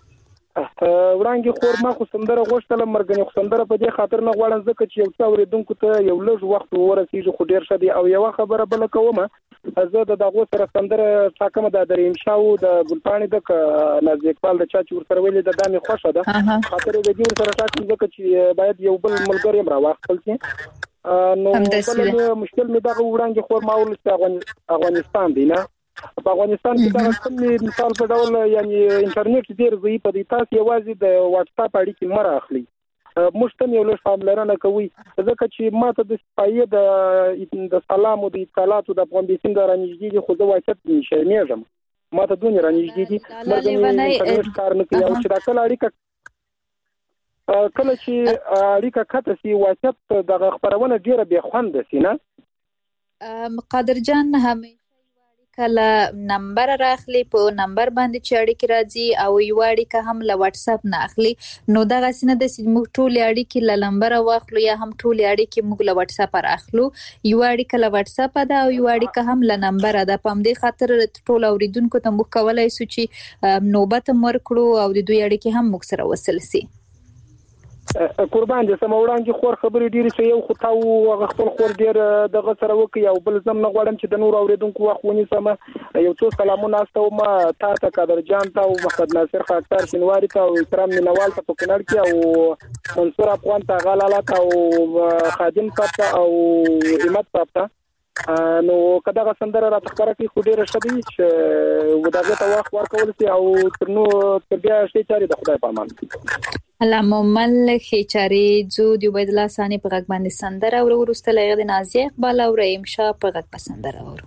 وړاندې خور ما خو سندره غوښتله مرګنی خو سندره په دې خاطر نه غواړم ځکه چې یو څو اوریدونکو ته یو لږ وخت ورسیږي خو ډیر ښه دی او یو خبره بل کومه زه د دغه سره سندره ټاکم د دریم شاو د ګلپاڼې د نازیکپال د چا چې ورسره ویلې د دامي خوښه ده خاطر د دې سره ټاکم ځکه چې باید یو بل ملګری هم راوخل شي نو بل مشکل مې دغه وړاندې خور ما ولسته افغانستان دی نه په افغانستان کې دا کوم مثال په ډول یعنی انټرنیټ ډیر ضعیف دی تاسو یوازې د واتس اپ اړیکې مره اخلي مشتم یو لږ پاملرنه کوي ځکه چې ماته د سپایې د د سلام او د اطلاعاتو د افغان بیسین د رانیږدي خو د وایټ نشمېږم ماته دونې رانیږدي مرګ انټرنیټ کار نه کوي او چې دا کله اړیکه کله چې اړیکه کته سي وایټ د خبرونه ډیره به خوند سي نه قادر جان هم کله نمبر راخلی په نمبر باندې چې اړیکې راځي او یو اړیکه هم له واتس اپ نه اخلي نو دا غسنه د موږ ټول اړیکې له نمبر واخلو یا هم ټول اړیکې موږ له واتس اپ راخلو یو اړیکه له واتس اپ ده او یو اړیکه هم له نمبر ده په دې خاطر ټول اوریدونکو ته موږ کولای شو چې نوبت مرکړو او د دوی اړیکې هم موږ سره وصل سي قربان دي سم وړاندې خور خبرې ډېرې شي یو خو تاو غختل خور ډېر دغه سره وکي او بل زم نه غواړم چې د نور اوریدونکو وخت ونی سم یو څو سلامونه استو ما تا ته قادر جان ته او محمد ناصر خاطر شنواری ته او اکرام مینوال ته په کنړ کې او منصور افغان ته غلاله ته او خادم ته او همت ته نو کداغه سندره را تخکره کې خو ډیره شدي چې وداغه ته وخت ورکول سي او ترنو تر بیا شي چاري د خدای په امان علامه ملک چاري زود عبید الله ثاني په غږ باندې سندره او ورسته لغه د نازي اقبال او رحیم شاه په غږ په سندره ورو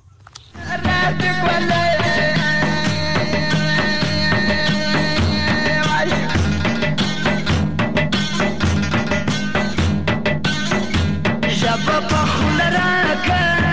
شباب خلراك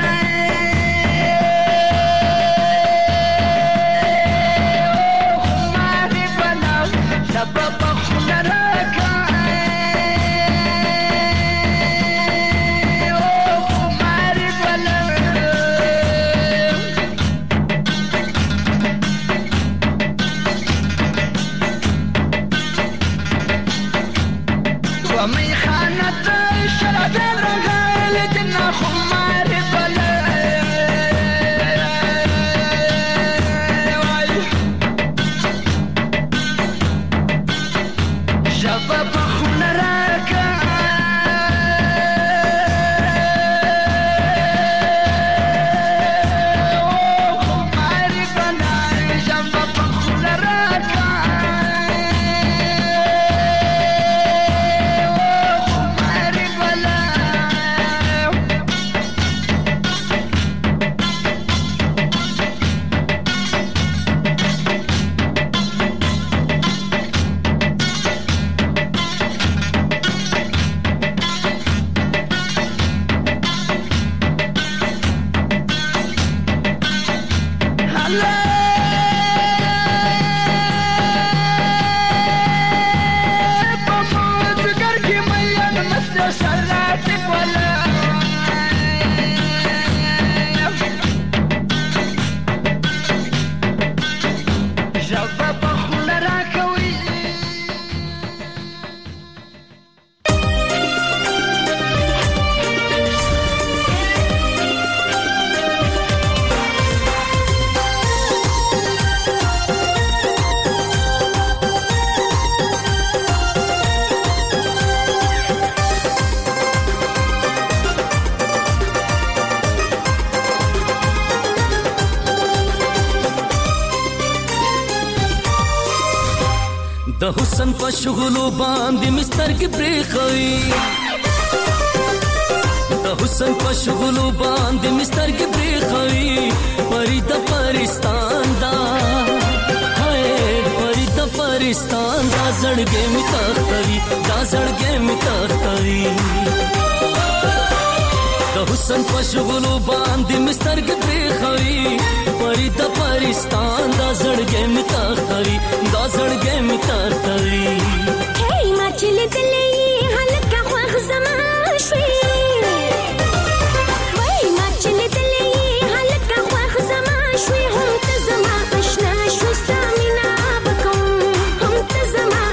د حسن په شغلو باندې مستر کې پریخوي د حسن په شغلو باندې مستر کې پریخوي پری د پرستان دا هاي پری د پرستان دا زړګې می تختوي دا زړګې می تختوي د حسن په شغلو باندې مستر کې پریخوي پری د پرستان دا زړګې می تختوي دا زړګې می تختوي هی ما چې لیدلې هلکه خوښ زما شوي وای ما چې لیدلې هلکه خوښ زما شوي هم ته زما آشنا شو ستا مینا بکوم هم ته زما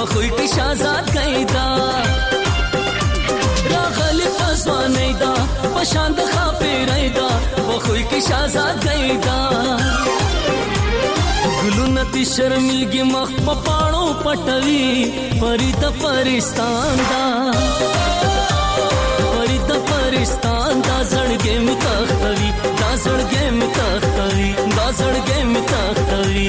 خوی کی شازاد گیدا راغل پسوانه دا پشاند خاپیرای دا خوی کی شازاد گیدا ګلونه تی شرمېږي مخ په پاڼو پټوي پری د پرستان دا پری د پرستان دا زړګې می تختوي دا زړګې می تختوي دا زړګې می تختوي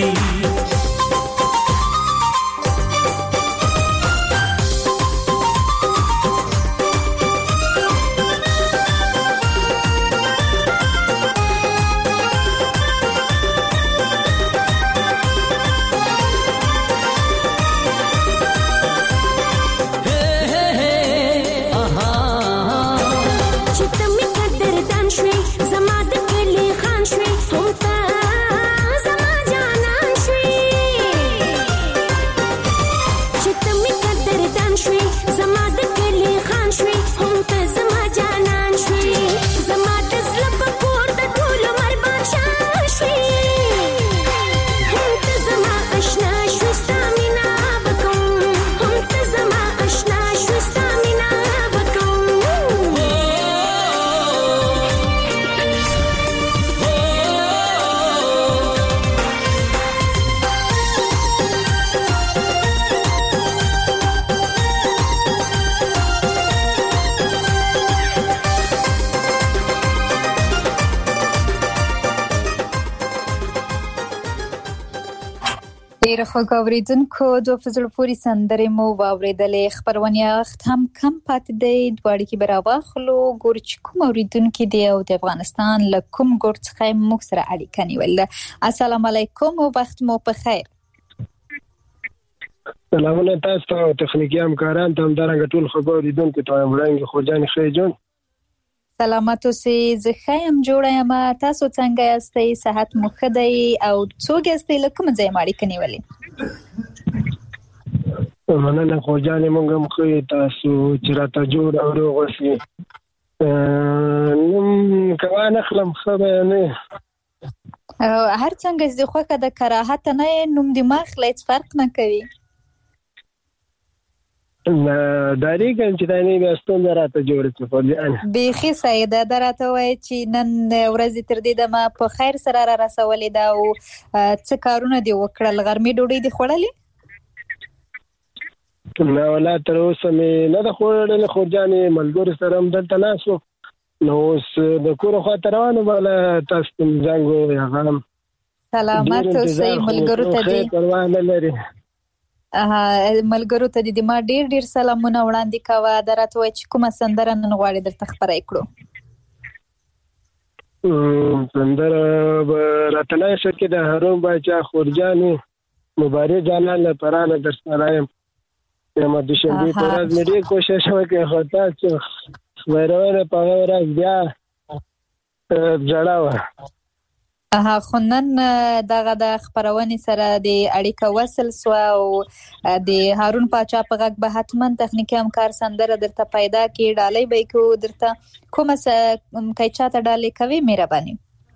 ډیر خوږ اوریدونکو د فزل پوری سندرې مو واوریدلې خبرونه وخت هم کم پاتې دی دواړي کې براواخلو ګورچ کوم اوریدونکو دی او د افغانستان له کوم ګورچ څخه موږ سره اړیکه نیولې السلام علیکم او وخت مو په خیر سلامونه تاسو ته تخنیکی همکاران ته همدارنګه ټول خبر اوریدونکو ته وړاندې خوجان خیجون سلامت اوسئ زه ښه یم جوړه یم تاسو څنګه یاستئ صحت مو ښه دی او څوک یاستئ له کوم ځای اړیکه نیولې مننه خوجانې موږ هم ښه تاسو چې راته جوړ او روغ اوسئ نوم کوه نخلم ښه به نه هر څنګه چې خوښه د کراهت نه نوم دماغ له هیڅ فرق نه کوي داری کوم چې دا نه بیاستون راته جوړ څه په ځان بیخي سیده دراته وای چې نن ورځ تر دې د ما په خیر سره را رسولې دا او څه کارونه دی وکړل غرمې ډوډۍ دی خوړلې نه ولا تر اوسه مې نه د خوړلې خو ځانې ملګرو سره هم دلته ناسو نو اوس د کور خوا ته روانو بله تاسو ته زنګ ووهم سلامت اوسئ ملګرو ته دې پروا نه لري ملګرو ته دې ما ډیر ډیر سلامونه وړاندې کوه درته وای چې کومه سندره نن غواړې درته خبرې کړو سندره راته نه شي کې د هارون باچا خورجاني مبارک جانان لپاره در سره یم یم د شنبې پر ورځ مې ډېر کوشش وکړ خو تاسو ورونه په ورځ بیا جړاوه اها خنن دغه د خبرونې سره د اړیکه وصل سو او د هارون پاچا په غږ به حتما تخنیکی همکار سندره درته پیدا کی ډالۍ به کو درته کومه کایچا ته ډالۍ کوي مهرباني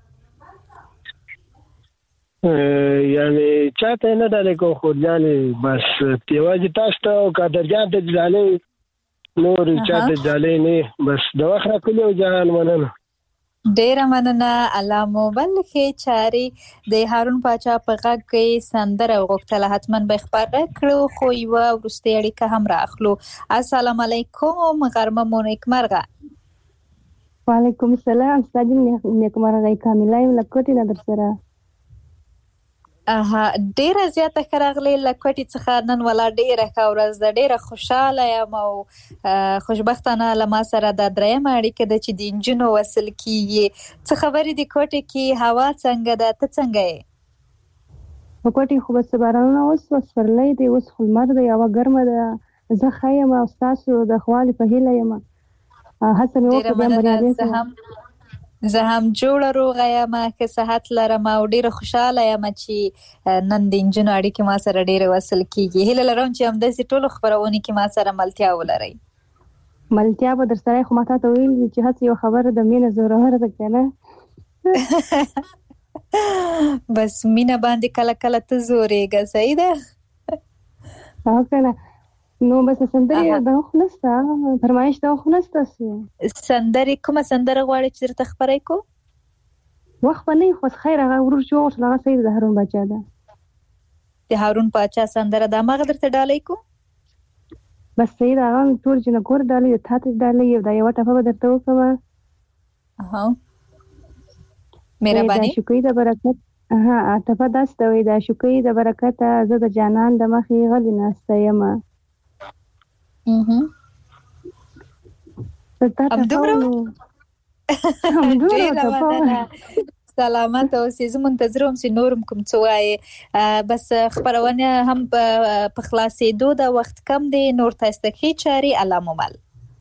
یعنی چاته نه ډالۍ کو خو ځانې بس تیواجی تاسو ته او قدرجان ته ډالۍ نور چاته ډالۍ نه بس د وخت راکلو جهان مننه ډیر مننه الله مو بل خې چاري د هارون پاچا په غږ کې سندره غوښتله حتما به خبر کړو خو یو ورسته اړیکه هم راخلو السلام علیکم غرمه مو نیکمرغه وعلیکم السلام استاد نیکمرغه کاملای لکوټی نه در سره اها ډیره زیاته خراغلی لکوټی څخه نن ولا ډیره ښورز د ډیره خوشاله یم او خوشبختانه لما سره د دریم اړیکه د چې د انجنونو وصل کیږي څه خبرې د کوټې کې هوا څنګه ده ته څنګه یې په کوټې خو بس بارانونه اوس وسفرلی دی اوس خو لمر دی هوا ګرمه ده زه ښه یم او ستاسو د خوالي په هیله یم هڅه مې وکړه بیا بریالۍ شم زه هم جوړه روغه یم ښه صحت لرم او ډیره خوشاله یم چې نن د انجنونو اړیکې ما سره ډیره وصل کیږي هیله لرم چې همداسې ټولو خپرونې کې ما سره ملتیا ولرئ ملتیا به در سره خو ما تا ته ویل چې هڅه یو خبره د مینه زورور ده که نه بس مینه باندې کله کله ته زورېږه صحیح ده او که نه نو بس سندري دا خو نسته فرمایش دا خو نسته سندري کومه سندره غواړي چې درته خبرې کو وخت نه خو خیر هغه ورور جوړ لغه سید د هارون بچا ده د هارون بچا سندره دا ما درته ډالې کو بس سید هغه ټول جن ګور ډالې ته ته ډالې یو دا یو ټپه درته وکم ها مهرباني شکرې د برکت ها ټپه داسته وي دا شکرې د برکت زه د جانان د مخې غلي ناسته یم اها همدومره همدومره سلامت اوسې زه منتظر وم چې نورم کوم څه وایي بس خبرونه هم په خلاصېدو د وخت کم دی نور تاسو چاري علامه مل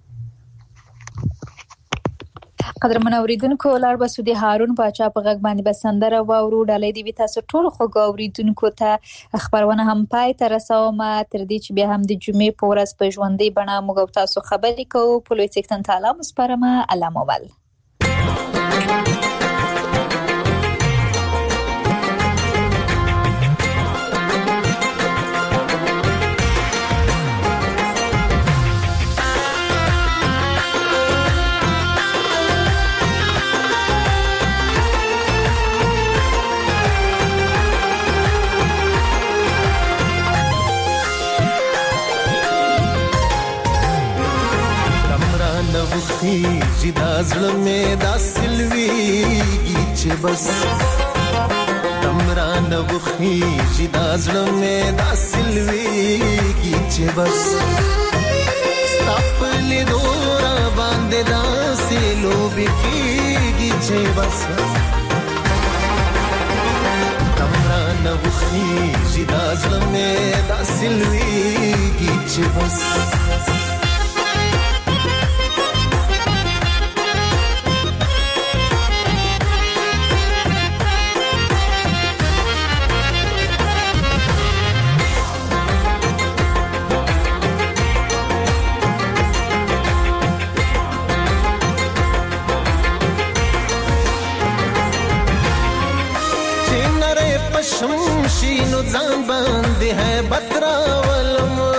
قدرمن اوریدونکو لار بسو د هارون بچا په غږ باندې بسندره و ورو ډالې دی تاسو ټول خو اوریدونکو ته خبرونه هم پای ته رسوم تر دې چې بیا هم د جمعې په ورځ په ژوندۍ بڼه موږ تاسو خبرې کوو په لوی سیکشن تعالی مسپرمه علامه ول خیجی دا زړه مې دا سلويږي چې بس تمران وخیجی دا زړه مې دا سلويږي چې بس ستاپلې دورا باندې دا سلوبي کېږي چې بس تمران وخیجی دا زړه مې دا سلويږي چې بس شمشینو ځان باندې ہے بترا ولما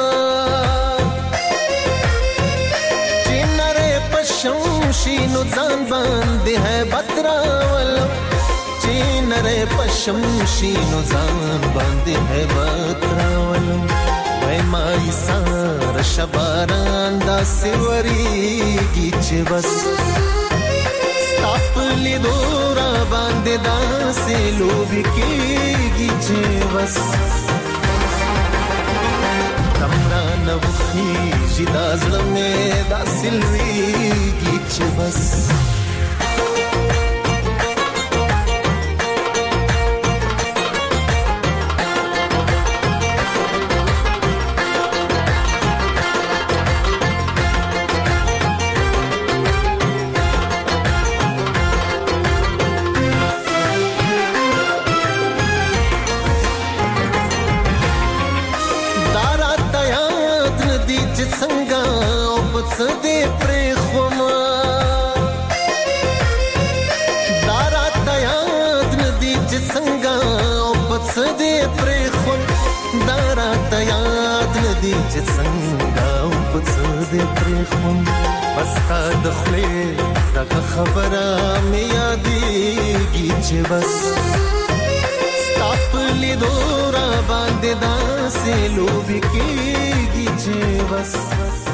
چینره پشمشینو ځان باندې ہے بترا ولما چینره پشمشینو ځان باندې ہے بترا ولما وای مای سار شباران دا سیوریږي چې بس خپلې دورا باندې داسې لوبې کېږي چې بس تمران وخیږي دا زړه مې داسې لویږي چې بس دې پرې خوما دارا تیاد ندی چې څنګه او پس دې پرې خوم دارا تیاد ندی چې څنګه او پس دې پرې خوم بس تا د خپل دغه خبره مې یادېږي چې بس خپلې دورا باندې داسې لوبې کېږي چې بس